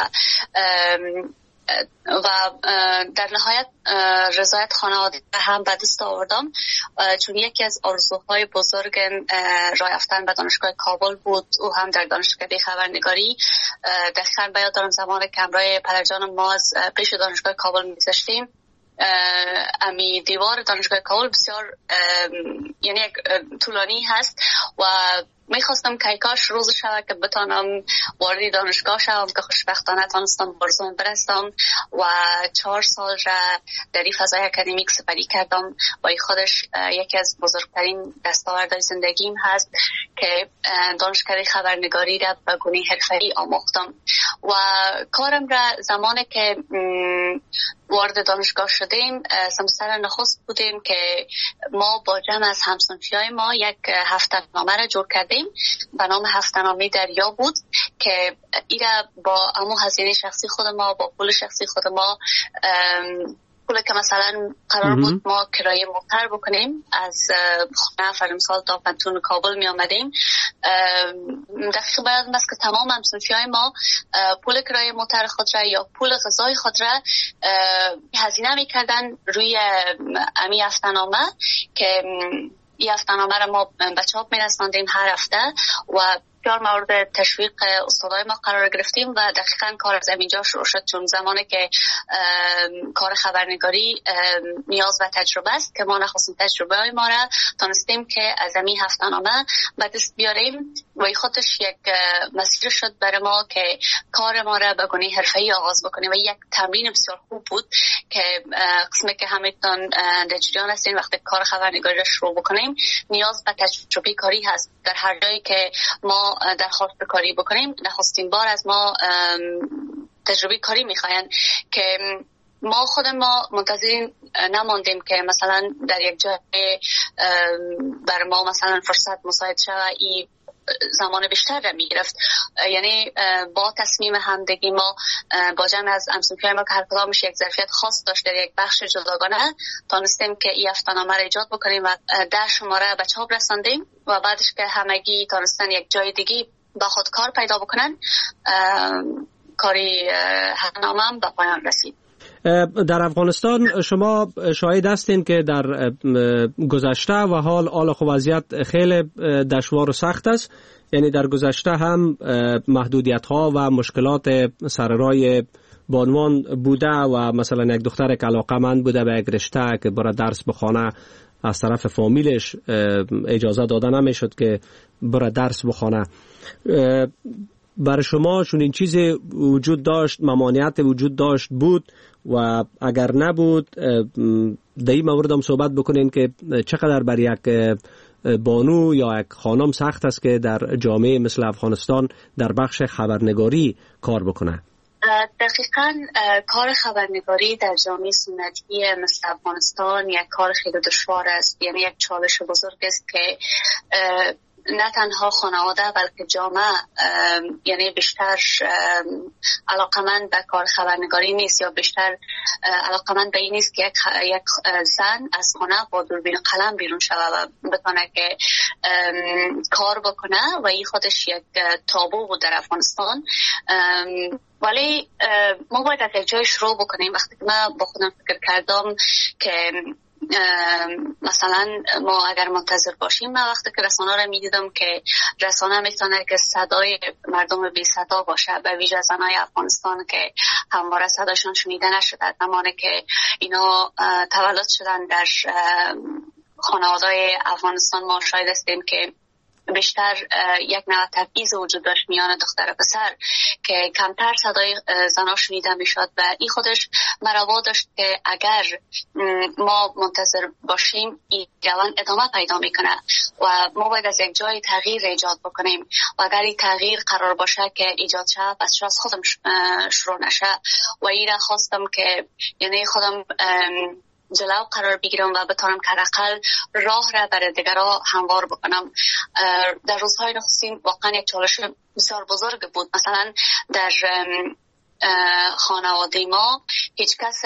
و در نهایت رضایت خانواده هم به دست آوردم، چون یکی از آرزوهای بزرگ راه یافتن به دانشگاه کابل بود. او هم در دانشکده خبرنگاری. دقیقاً به یاد دارم زمانی که همراه پدرجانم ما از پیش دانشگاه کابل می‌گذشتیم، امی دیوار دانشگاه کابل بسیار یعنی یک طولانی هست و میخواستم که کاش روز شوه که بتانم وارد دانشگاه شوم که خوشبختانه تانستم برزوم برستم و چهار سال را در این فضای اکادمیک سپری کردم و این خودش یکی از بزرگترین دستاوردهای زندگیم هست که دانشکده خبرنگاری را به گونه حرفه‌ای آموختم. و کارم را زمانی که وارد دانشگاه شدیم سمستر نخست بودیم که ما با جمع از همسنفیای ما یک هفته‌نامه را جور کردیم به نام هفته‌نامه دریا بود که ایره با همون هزینه شخصی خود ما با پول شخصی خود ما پول که مثلا قرار بود ما کرایه موتر بکنیم از خونه فرمسال تا پنتون کابل می آمدیم، دقیق باید است که تمام همسنفی های ما پول کرایه موتر خود را یا پول غذای خود را هزینه می کردن روی امی هفته‌نامه که این هفته‌نامه را ما به چاپ می رساندیم هر هفته و بسیار مورد تشویق استادای ما قرار گرفتیم و دقیقاً کار از اینجا شروع شد، چون زمانی که کار خبرنگاری نیاز و تجربه است که ما نخواستیم تجربه های ما را تانستیم که از این هفته‌نامه به دست بیاریم و این خودش یک مسیر شد برای ما که کار ما را به گونه حرفه‌ای آغاز بکنیم و یک تمرین بسیار خوب بود که قسمی که همتون در جریان هستین وقتی کار خبرنگاری را شروع بکنیم نیاز به تجربه کاری هست. در هر جایی که ما درخواست کاری بکنیم نخستین بار از ما تجربه کاری میخواین که ما خود ما منتظر نماندیم که مثلا در یک جای بر ما مثلا فرصت مساعد شود این زمان بیشتر را میگرفت. یعنی با تصمیم همدگی ما با جمع از همسنفیای ما که هر کدامش یک ظرفیت خاص داشت در یک بخش جداگانه تانستیم که این هفته‌نامه را ایجاد بکنیم و در شماره به چاپ رساندیم و بعدش که همگی تانستن یک جای دیگه با خود کار پیدا بکنن کاری هفته‌نامه به پایان رسید. در افغانستان شما شاهد هستین که در گذشته و حال حال خو وضعیت خیلی دشوار و سخت است. یعنی در گذشته هم محدودیت ها و مشکلات سر راه بانوان بوده و مثلا یک دختر که علاقه‌مند بوده به یک رشته که برای درس بخونه از طرف فامیلش اجازه داده نمیشد که برای درس بخونه. برای شما چون این چیز وجود داشت، ممانعت وجود داشت بود و اگر نبود در این مورد هم صحبت بکنین که چقدر بر یک بانو یا یک خانم سخت است که در جامعه مثل افغانستان در بخش خبرنگاری کار بکنه؟ دقیقاً کار خبرنگاری در جامعه سنتی مثل افغانستان یک کار خیلی دشوار است. یعنی یک چالش بزرگ است که نه تنها خانواده بلکه جامعه یعنی بیشتر علاقمند به کار خبرنگاری نیست یا بیشتر علاقمند به این نیست که یک, یک زن از خانه با دوربین قلم بیرون شود و بتونه که کار بکنه و این خودش یک تابو بود در افغانستان. ولی ما باید از یک جای شروع بکنیم. وقتی که من با خودم فکر کردم که مثلا ما اگر منتظر باشیم، من وقتی که رسانه را میدیدم که رسانه میتونه که صدای مردم بی صدا باشه، به ویژه زنای افغانستان که همواره صداشون شنیده نشده، زمانی که اینا تولد شدن در خانواده‌های افغانستان ما شاهد هستیم که بیشتر یک نوع تبعیض وجود داشت میان دختر و پسر که کمتر صدای زنا شنیده میشد و این خودش مرا داشت که اگر ما منتظر باشیم این روند ادامه پیدا میکنه و ما باید از یک جای تغییر ایجاد بکنیم و اگر این تغییر قرار باشه که ایجاد شه پس از خودم شروع نشه و این را خواستم که یعنی خودم جلو قرار بگیرم و بتونم که حداقل راه را برای دیگران هموار بکنم. در روزهای نخستین واقعا یک چالش بسیار بزرگ بود. مثلا در خانواده ما هیچ کس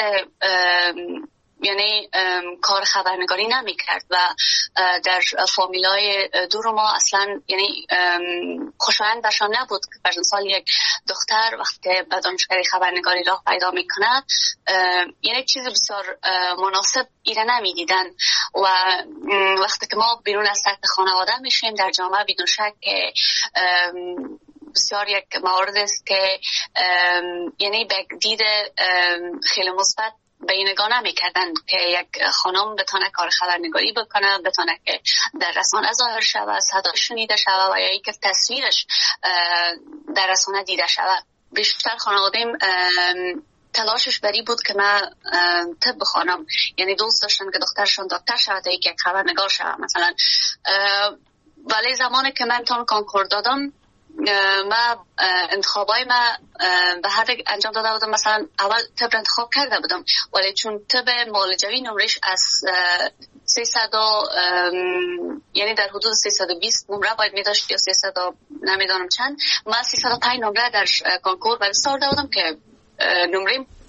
یعنی کار خبرنگاری نمی کرد و در فامیلای دور ما اصلا یعنی خوشایند برشان نبود که بر مثال یک دختر وقتی به دانشگاه خبرنگاری راه پیدا می کند یعنی چیز بسیار مناسب ایره نمی دیدن و وقتی که ما بیرون از سطح خانواده میشیم در جامعه بدون شک که بسیار یک مورد است که یعنی به دید خیلی مثبت به این نگاه نمی‌کردن که یک خانم بتونه کار خبرنگاری بکنه، بتونه که در رسانه ظاهر شود، صداش شنیده شود و یا اینکه تصویرش در رسانه دیده شود. بیشتر خانواده‌ام تلاشش بری بود که من طب بخوانم، یعنی دوست داشتن که دخترشون دکتر شود تا یک خبرنگار شود مثلا. ولی زمانی که من امتحان کنکور دادم من انتخابای من به هر انجام داده بودم، مثلا اول طب انتخاب کرده بودم ولی چون طب معالجوی نمرش از سیصد یعنی در حدود سیصد و بیست نمره باید می داشت یا سیصد نمیدانم چند، من سیصد و پنج نمره در کنکور به دست آورده بودم که نمره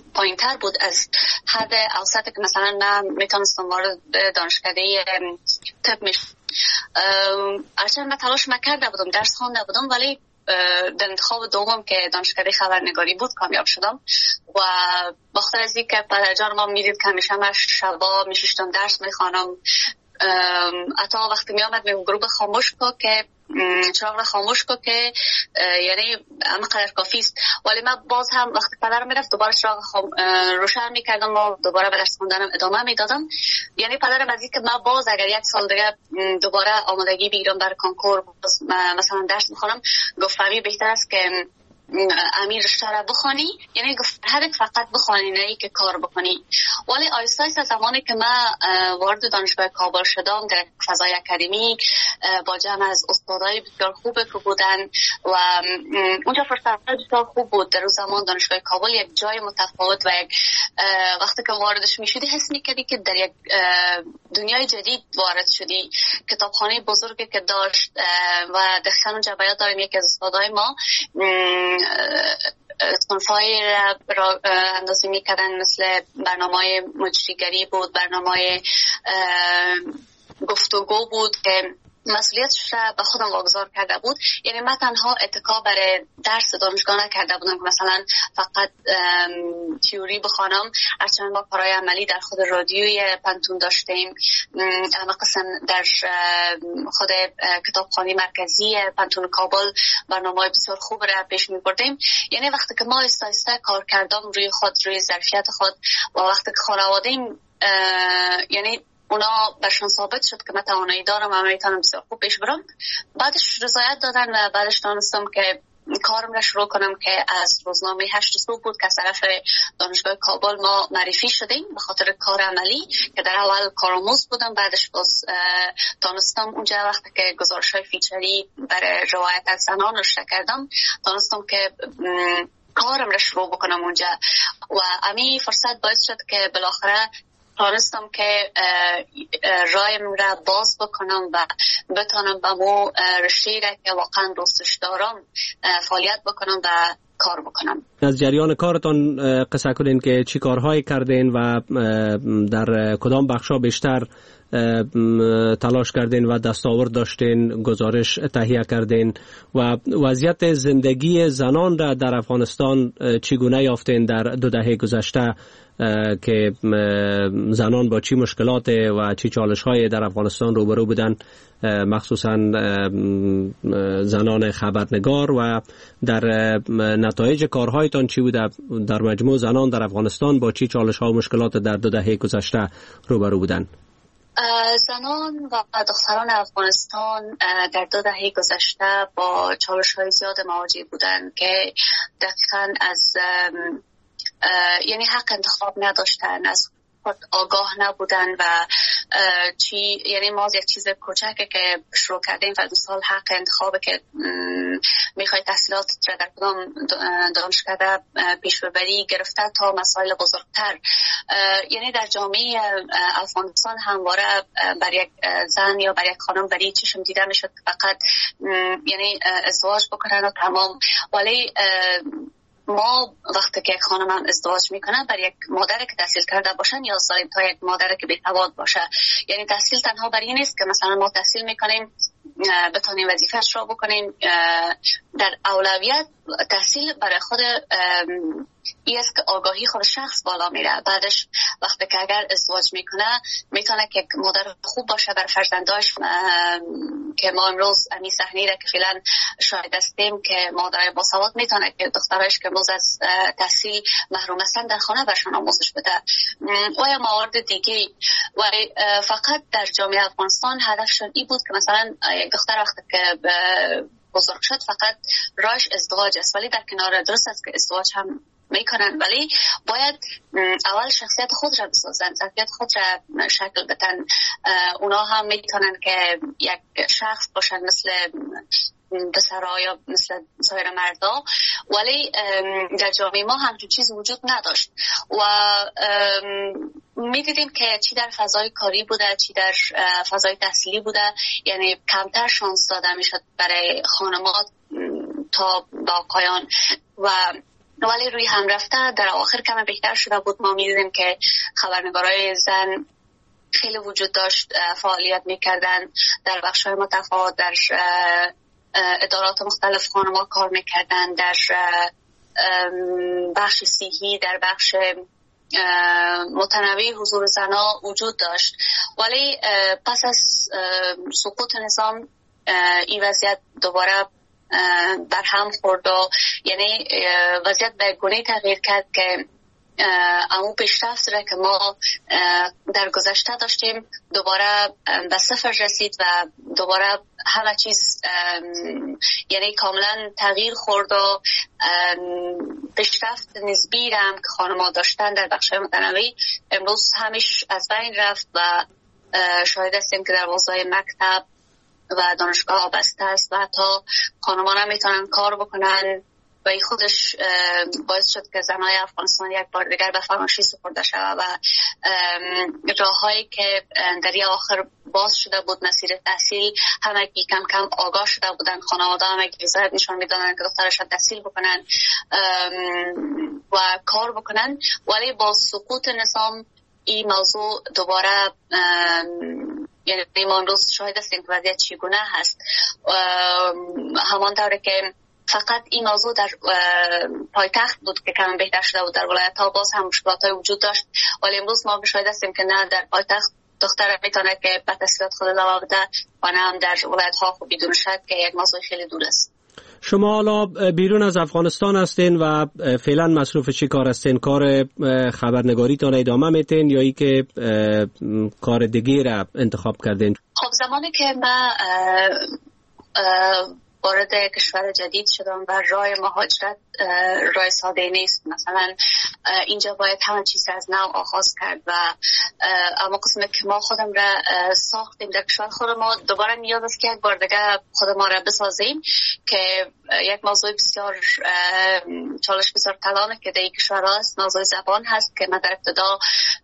پایین‌تر بود از حد اوسطی که مثلا من میتونستم وارد دانشکده طب میشم. هرچند من تلاش نکرده بودم، درس خوانده بودم، ولی در انتخاب دوم که دانشکده خبرنگاری بود کامیاب شدم و بخاطر از اینکه پدرجان ما میدید که همیشه من شبا میشستم درس میخوانم، حتی وقتی میامد میگم گروه خاموش کو که چراغ را خاموش کو که یعنی همقدر کافی است، ولی من باز هم وقتی پدرم میرفت دوباره چراغ خام... روشن میکردم و دوباره به درس خوندنم ادامه میدادم. یعنی پدرم از اینکه من باز اگر یک سال دیگه دوباره آمادگی بگیرم برای کنکور مثلا درس میخونم، گفت فهمی بهتر است که امیر رشته را بخوانی، یعنی گفت هدف فقط بخوانی نه که کار بکنی. ولی آیسته آیسته زمانی که من وارد دانشگاه کابل شدم در فضای اکادمیک با جمع از استادای بسیار خوبه که بودن و اونجا فرصت بسیار خوب بود. در زمان دانشگاه کابل یک جای متفاوت و یک وقتی که واردش میشدی حس میکردی که در یک دنیای جدید وارد شدی. کتابخانه بزرگی که داشت و دقیقاً اونجا باید داریم یک از استادای ما صنفای را اندازی میکردن، مثل برنامه مجریگری بود، برنامه گفتگو بود که مسئولیتش را به خودم واگذار کرده بود. یعنی من تنها اتکا برای درس دانشگاه نکرده بودم که مثلا فقط تیوری بخوانم، هرچند ما کارهای عملی در خود رادیوی پنتون داشتیم، اما قسم در خود کتابخانه مرکزی پنتون کابل برنامه بسیار خوب را پیش می بردیم. یعنی وقتی که ما آهسته آهسته کار کردم روی خود، روی ظرفیت خود و وقتی که خانواده یعنی اونا برشان ثابت شد که من توانایی دارم و میتونم بسیار خوب پیش برم، بعدش رضایت دادن و بعدش دانستم که کارم را شروع کنم که از روزنامه هشت صبح بود که از طرف دانشگاه کابل ما معرفی شدیم به خاطر کار عملی که در اول کارآموز بودم. بعدش باز دانستم اونجا وقتی که گزارش‌های فیچری برای روایت از زنان نشر کردم، دانستم که کارم را شروع بکنم اونجا و امی فرصت باعث شد که بالاخره تانستم که رایم را باز بکنم و بتانم به مو رشته را که واقعا دوستش دارم فعالیت بکنم و کار بکنم. از جریان کارتان قصه کنین که چی کارهایی کردین و در کدام بخشا بیشتر تلاش کردین و دستاورد داشتین، گزارش تهیه کردین و وضعیت زندگی زنان را در افغانستان چگونه یافتین در دو دهه گذشته که زنان با چی مشکلات و چی چالش‌های در افغانستان روبرو بودن، مخصوصا زنان خبرنگار، و در نتایج کارهایتان چی بوده؟ در مجموع زنان در افغانستان با چی چالش‌ها و مشکلات در دو دهه گذشته روبرو بودن؟ زنان و دختران افغانستان در دو دهه گذشته با چالش‌های زیاد مواجه بودند که دقیقاً از یعنی حق انتخاب نداشتن، از خود آگاه نبودن و چی یعنی ما یک چیز کوچکه که شروع کردیم و مثال حق انتخابه که میخوای تحصیلات را در کدام دانشکده پیش ببری گرفته تا مسائل بزرگتر. یعنی در جامعه افغانستان همواره بر یک زن یا بر یک خانم بری چشم دیده میشد فقط یعنی ازدواج بکنن و تمام. ولی ما وقتی که یک خانم هم ازدواج میکنه بر یک مادر که تحصیل کرده باشن یا سالم تا یک مادر که بی‌تواد باشه. یعنی تحصیل تنها برای نیست که مثلا ما تحصیل میکنیم بتونیم وظیفه‌اش را بکنیم، در اولویت تحصیل برای خود ای است که آگاهی خود شخص بالا میره. بعدش وقتی که اگر ازدواج میکنه میتونه که مادر خوب باشه بر فرزنداش، که ما امروز امی صحنه را که فعلا شاهد هستیم که مادر باسواد میتونه که دخترایش که امروز از تحصیل محروم هستن در خانه برشان آموزش بده و یا موارد دیگه. و فقط در جامعه افغانستان هدفشون این بود که مثلا یک دختر وقتی که بزرگ شد فقط راهش ازدواج است، ولی در کنار درست است که ازدواج هم میکنن، ولی باید اول شخصیت خود را بسازن، ظرفیت خود را شکل بدن. اونا هم میتونن که یک شخص باشن مثل پسرها یا مثل سایر مردا، ولی در جامعه ما همچون چیز وجود نداشت و میدیدیم که چی در فضای کاری بوده چی در فضای تحصیلی بوده، یعنی کمتر شانس داده میشد برای خانمات تا با آقایان و ولی روی هم رفته در آخر کم بهتر شده بود. ما می‌دیدیم که خبرنگارای زن خیلی وجود داشت، فعالیت میکردن در بخش‌های متفاوت، در ادارات مختلف خانم‌ها کار میکردن، در بخش صحی، در بخش متنوع حضور زنها وجود داشت. ولی پس از سقوط نظام این وضعیت دوباره بر هم خورد و یعنی وضعیت به گونه تغییر کرد که اما پیشرفت را که ما در گذشته داشتیم دوباره به صفر رسید و دوباره همه چیز یعنی کاملا تغییر خورد و پیشرفت نسبی را هم که خانم‌ها داشتن در بخش‌های متنوع امروز همیش از بین رفت و شاهد هستیم که در حوزه مکتب و دانشگاه بسته است و حتی خانم‌ها نمیتونن کار بکنن و این خودش باعث شد که زنای افغانستان یک بار دیگر به فراموشی سپرده شود و راههایی که در این آخر باز شده بود مسیر تحصیل همه که کم کم آگاه شده بودن، خانواده همه که رضایت نشان میدادن که دخترشان تحصیل بکنن و کار بکنن. ولی با سقوط نظام این موضوع دوباره یعنی ما امروز شاهد هستیم که وضعیت چگونه هست. همانطور که فقط این موضوع در پایتخت بود که کم بهتر شده بود، در ولایت ها باز هم مشکلات های وجود داشت، ولی امروز ما شاهد هستیم که نه در پایتخت دختر میتونه که به تحصیلات خود ادامه بده و نه هم در ولایت ها خب بدون شک که یک موضوع خیلی دور است. شما حالا بیرون از افغانستان هستین و فعلا مصروف چی کار هستین؟ کار خبرنگاریتان ادامه میتین یا ای که کار دیگه را انتخاب کردین؟ خب زمانی که ما وارد کشور جدید شدم و راه مهاجرت راه ساده نیست. مثلا اینجا باید همه چیز از نو آغاز کرد و اما قسمه که ما خودم را ساختیم در کشور خود ما دوباره نیاز است که یک بار دیگه خود ما را بسازیم که یک موضوع بسیار چالش بسیار کلانه که در این کشور هست موضوع زبان هست که من در ابتدا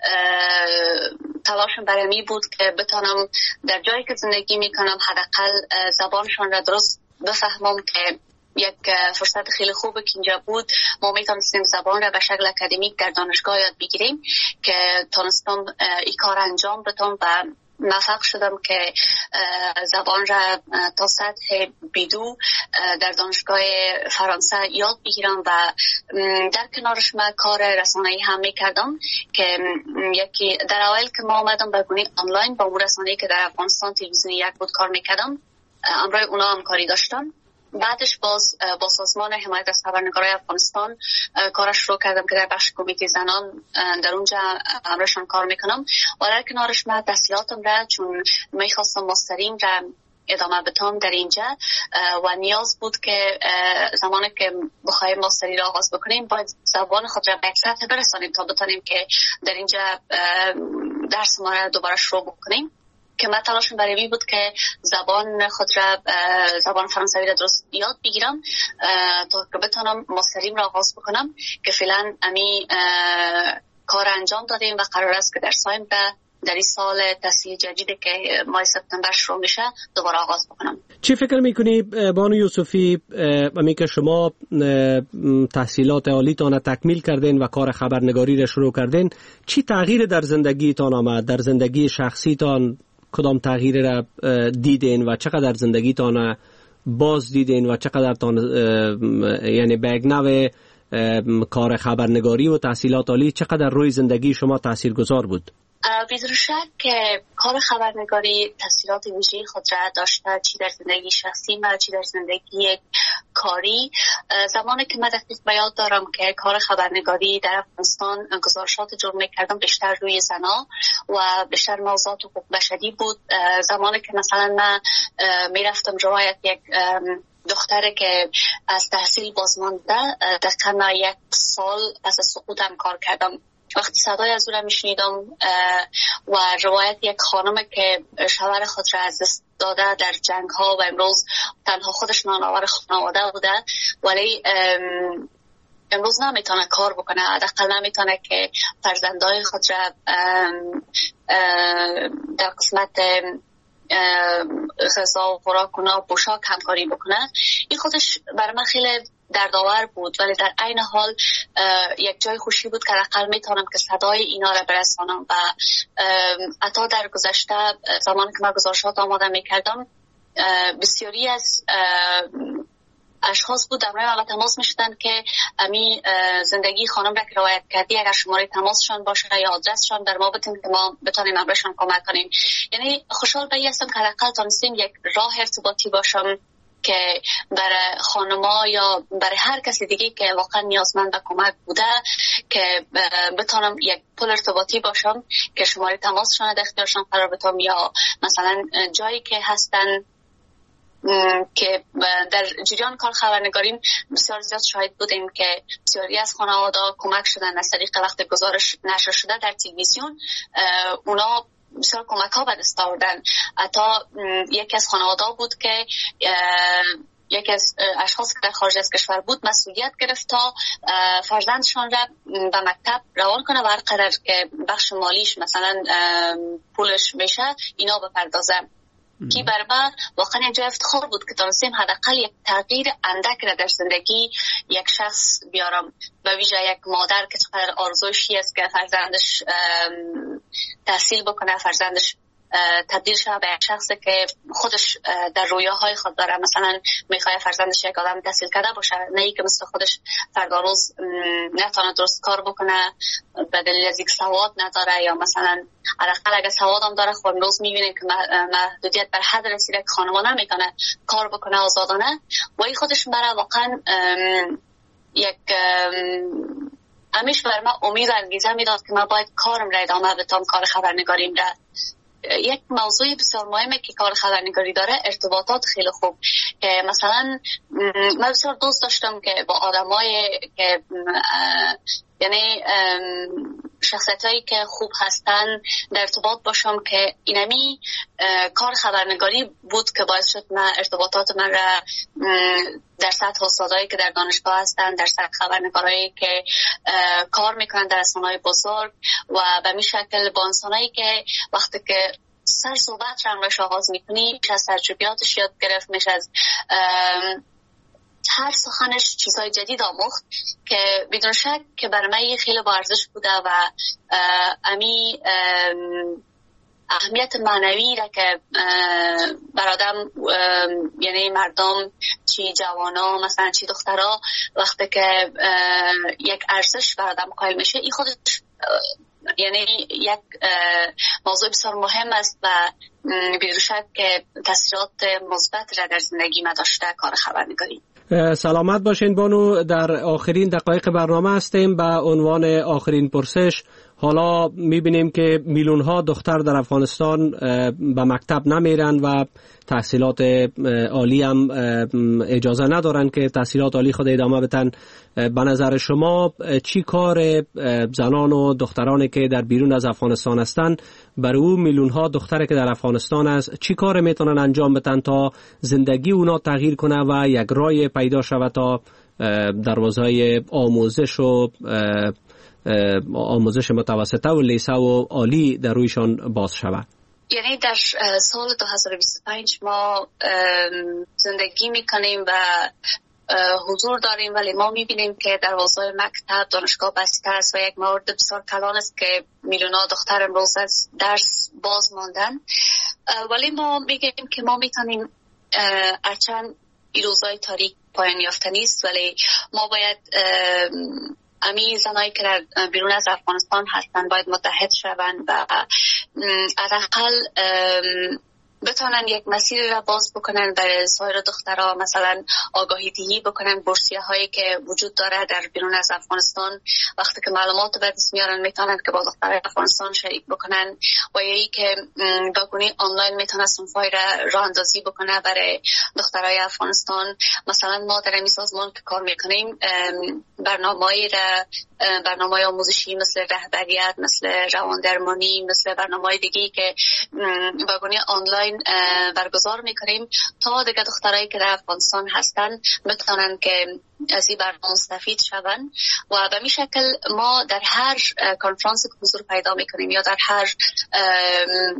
تلاشم برای می بود که بتانم در جایی که زندگی میکنم حداقل زبانشان را درست بفهمم که یک فرصت خیلی خوبه که اینجا بود ما میتونستیم زبان را به شکل اکادمیک در دانشگاه یاد بگیریم که تونستم این کار انجام بدم و موفق شدم که زبان را تا سطح بیدو در دانشگاه فرانسه یاد بگیرم و در کنارش من کار رسانه‌ای هم میکردم که یکی در اول که ما آمدم به گونه آنلاین با اون رسانه‌ای که در افغانستان تلویزیونی یک بود کار میکردم امروز اونا هم کاری داشتم. بعدش باز با سازمان حمایت از خبرنگارای افغانستان کارش شروع کردم که در بخش کمیته زنان در اونجا امروزشان کار میکنم و در کنارش من تحصیلاتم را چون میخواستم ماستریم را ادامه بدم در اینجا و نیاز بود که زمانی که بخوایم ماستری را آغاز بکنیم باید زبان خود را به یک سطح برسانیم تا بتانیم که در اینجا درس ما را دوباره شروع بکنیم که من تلاشم برای می بود که زبان خود را زبان فرانسوی را درست یاد بگیرم تا که بتونم ماستریم را آغاز بکنم که فعلا امی کار انجام دادیم و قرار است که در سایم در این سال تحصیل جدیدی که ماه سپتامبر شروع میشه دوباره آغاز بکنم. چی فکر میکنی بانو یوسفی امی که شما تحصیلات عالیتان تکمیل کردین و کار خبرنگاری را شروع کردین چی تغییر در زندگیتان آمد؟ در زندگی شخصیتان کدام تغییر را دیدین و چقدر زندگیتان باز دیدین و چقدر تان یعنی به یک نوع کار خبرنگاری و تحصیلات عالی چقدر روی زندگی شما تاثیرگذار بود؟ بدون شک که کار خبرنگاری تاثیرات ویژه‌ای خود را داشته، چی در زندگی شخصی و چی در زندگی کاری. زمانی که من دقیق به یاد دارم که کار خبرنگاری در افغانستان گزارشات جور می‌کردم بیشتر روی زنا و بیشتر موضوعات حقوق بشری بود. زمانی که مثلا من میرفتم روایت یک دختره که از تحصیل بازمانده دقیقا یک سال پس از سقوطم کار کردم. وقتی صدای از او را میشنیدم و روایت یک خانم که شوهر خود را از دست داده در جنگ ها و امروز تنها خودش نانآور خانواده بوده ولی امروز نمیتونه کار بکنه، حداقل نمیتونه که فرزندای خود را در قسمت غذا و خوراک اونا، پوشاک همکاری بکنه. این خودش برای من خیلی دردآور بود، ولی در عین حال یک جای خوشی بود که حداقل میتونم که صدای اینا را برسانم. و حتی در گذشته زمانی که من گزارشات آماده میکردم، بسیاری از اشخاص بود در روی ما تماس میشدن که امی زندگی خانم را که روایت کردی اگر شماره تماسشان باشه یا آدرسشان در ما بتیم که ما بتونیم امرشان کمک کنیم. یعنی خوشحال به هستم که حداقل تونستیم یک راه ارتباطی باشم که برای خانما یا برای هر کسی دیگه که واقعا نیازمند به کمک بوده که بتونم یک پل ارتباطی باشم که شماره تماسشان در اختیارشان قرار بدم، یا مثلا جایی که هستن که در جریان کار خبرنگاریم بسیار زیاد شاهد بودیم که بسیاری از خانواده کمک شدن از طریق وقت گزارش نشر شده در تلویزیون، اونا بسیار کمک ها به دست آوردن. حتی یکی از خانواده بود که یکی از اشخاص که در خارج از کشور بود مسئولیت گرفت تا فرزندشان را به مکتب روان کنه و هر قدر که بخش مالیش مثلا پولش میشه اینا بپردازه. کی برای من واقعا اینجا افتخار بود که تونستیم حداقل یک تغییر اندک را در زندگی یک شخص بیارم، به ویژه یک مادر که چقدر آرزوشی است که فرزندش تحصیل بکنه، فرزندش تبدیل شده به یک شخصی که خودش در رویاهای خود داره، مثلا میخواد فرزندش یک آدم تحصیل کرده باشه، نه ای که مثل خودش فردا روز نتونه درست کار بکنه به دلیل از اینکه سواد نداره، یا مثلا حداقل اگه سواد هم داره خود روز میبینیم که محدودیت بر حد رسیده که خانما نمیتونه کار بکنه آزادانه. و این خودش برای واقعا یک همیشه بر من امید انگیزه میداد که من باید کارم را ادامه بدم، کار خبرنگاریم را. یک موضوع بسیار مهمه که کار خبرنگاری داره ارتباطات خیلی خوب. مثلا من بسیار دوست داشتم که با آدمای که یعنی شخصیتایی که خوب هستن در ارتباط باشم که اینمی کار خبرنگاری بود که باعث شد من ارتباطات من را در سطح استادایی که در دانشگاه هستن، در سطح خبرنگارایی که کار میکنن در رسانه‌های بزرگ و به این شکل با انسانایی که وقتی که سر صحبت را روش آغاز میکنی میشه از تجربیاتش یاد گرفت، میشه از هر سخنش چیزهای جدید آموخت که بدون شک که برای من خیلی با ارزش بوده و امی اهمیت معنوی را که بر آدم یعنی مردم چی جوانا مثلا چی دخترها وقتی که یک ارزش بر آدم قائل میشه، این خودش یعنی یک موضوع بسیار مهم است و بدون شک که تاثیرات مثبت را در زندگی ما داشته کار خبرنگاری. سلامت باشین بانو، در آخرین دقایق برنامه هستیم. به عنوان آخرین پرسش، حالا میبینیم که میلیون ها دختر در افغانستان به مکتب نمیرن و تحصیلات عالی هم اجازه ندارن که تحصیلات عالی خود ادامه بدن. به نظر شما چی کار زنان و دخترانی که در بیرون از افغانستان هستن برای اون میلیون ها دختری که در افغانستان است چی کار میتونن انجام بدن تا زندگی اونا تغییر کنه و یک راه پیدا شود تا دروازه آموزش و آموزش متوسطه و لیسه و عالی در رویشان باز شود؟ یعنی در سال دو هزار و بیست و پنج ما زندگی میکنیم و حضور داریم، ولی ما میبینیم که دروازه مکتب دانشگاه بسته است و یک مورد بسیار کلان است که میلیون‌ها دختر امروز از درس باز ماندن. ولی ما میگیم که ما میتونیم هرچند این روزهای تاریک پایان یافته نیست، ولی ما باید امی زنایی که در بیرون از افغانستان هستن باید متحد شوند و حداقل بتونن یک مسیر را باز بکنن برای سایر دخترها، مثلا آگاهی دهی بکنن بورسیه هایی که وجود داره در بیرون از افغانستان. وقتی که معلومات به دست میارن میتونن که با دخترای افغانستان شریک بکنن و یکی که باگونی آنلاین میتونن صنفای را راه اندازی بکنه برای دخترای افغانستان. مثلا ما در این سازمان که کار میکنیم برنامه‌ای را برنامه‌های آموزشی مثل رهبریت، مثل رواندرمانی، مثل برنامه‌های دیگه که باگونی آنلاین برگزار میکنیم تا دیگه دخترایی که در افغانستان هستن بتونن که از این برنامه مستفید شون و به این شکل ما در هر کنفرانس که حضور پیدا میکنیم یا در هر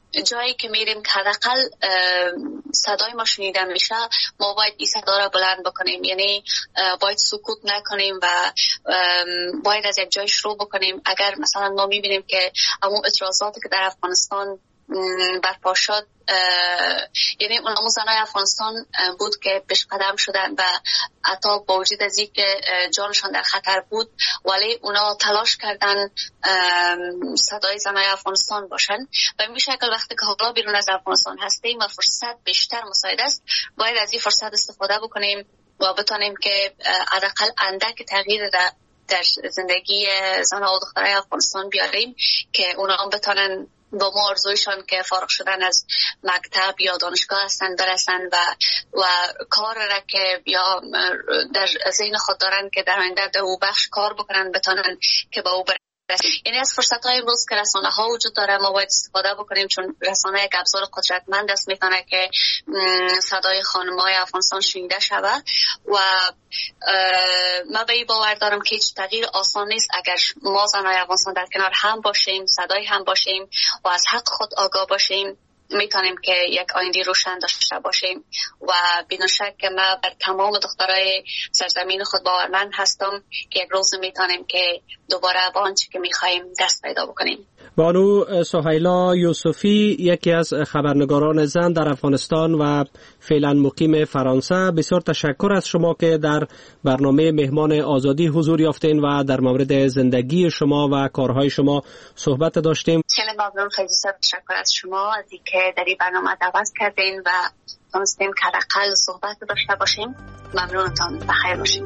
جایی که میریم که حداقل صدای ما شنیده میشه، ما باید این صدا را بلند بکنیم. یعنی باید سکوت نکنیم و باید از یک جای شروع بکنیم. اگر مثلا ما میبینیم که همون اعتراضاتی که در افغانستان برپا شد، یعنی اون زنای افغانستان بود که پیش قدم شدن و حتی با وجود از اینکه جانشان در خطر بود ولی اونا تلاش کردن صدای زنای افغانستان باشن و این شکل وقتی که حالا بیرون از افغانستان هستیم و فرصت بیشتر مساعد است، باید از این فرصت استفاده بکنیم و بتونیم که حداقل اندک تغییر در در زندگی زن و دخترای افغانستان بیاریم که اونا هم بتونن با ما آرزویشان که فارغ شدن از مکتب یا دانشگاه هستن برسن و و کار را که یا در ذهن خود دارن که در آینده در او بخش کار بکنن بتونن که با او برسن. یعنی از فرصت های امروز که رسانه ها وجود داره ما باید استفاده بکنیم، چون رسانه یک ابزار قدرتمند است، میتونه که صدای خانم های افغانستان شنیده شود و ما به این باور دارم که هیچ تغییر آسان نیست اگر ما زنای افغانستان در کنار هم باشیم، صدای هم باشیم و از حق خود آگاه باشیم، میتونیم که یک آینده روشن داشته باشیم و بدون شک که ما بر تمام دخترای سرزمین خود باورمند هستم که یک روز میتونیم که دوباره با آنچه که میخوایم دست پیدا بکنیم. بانو سهیلا یوسفی، یکی از خبرنگاران زن در افغانستان و فعلا مقیم فرانسه، بسیار تشکر از شما که در برنامه مهمان آزادی حضور یافتین و در مورد زندگی شما و کارهای شما صحبت داشتیم. خیلی ممنون، خیلی تشکر از شما از اینکه در این برنامه دعوت کردین و تونستیم که حداقل صحبت داشته باشیم. ممنونتان، بخیر باشید.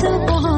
تو با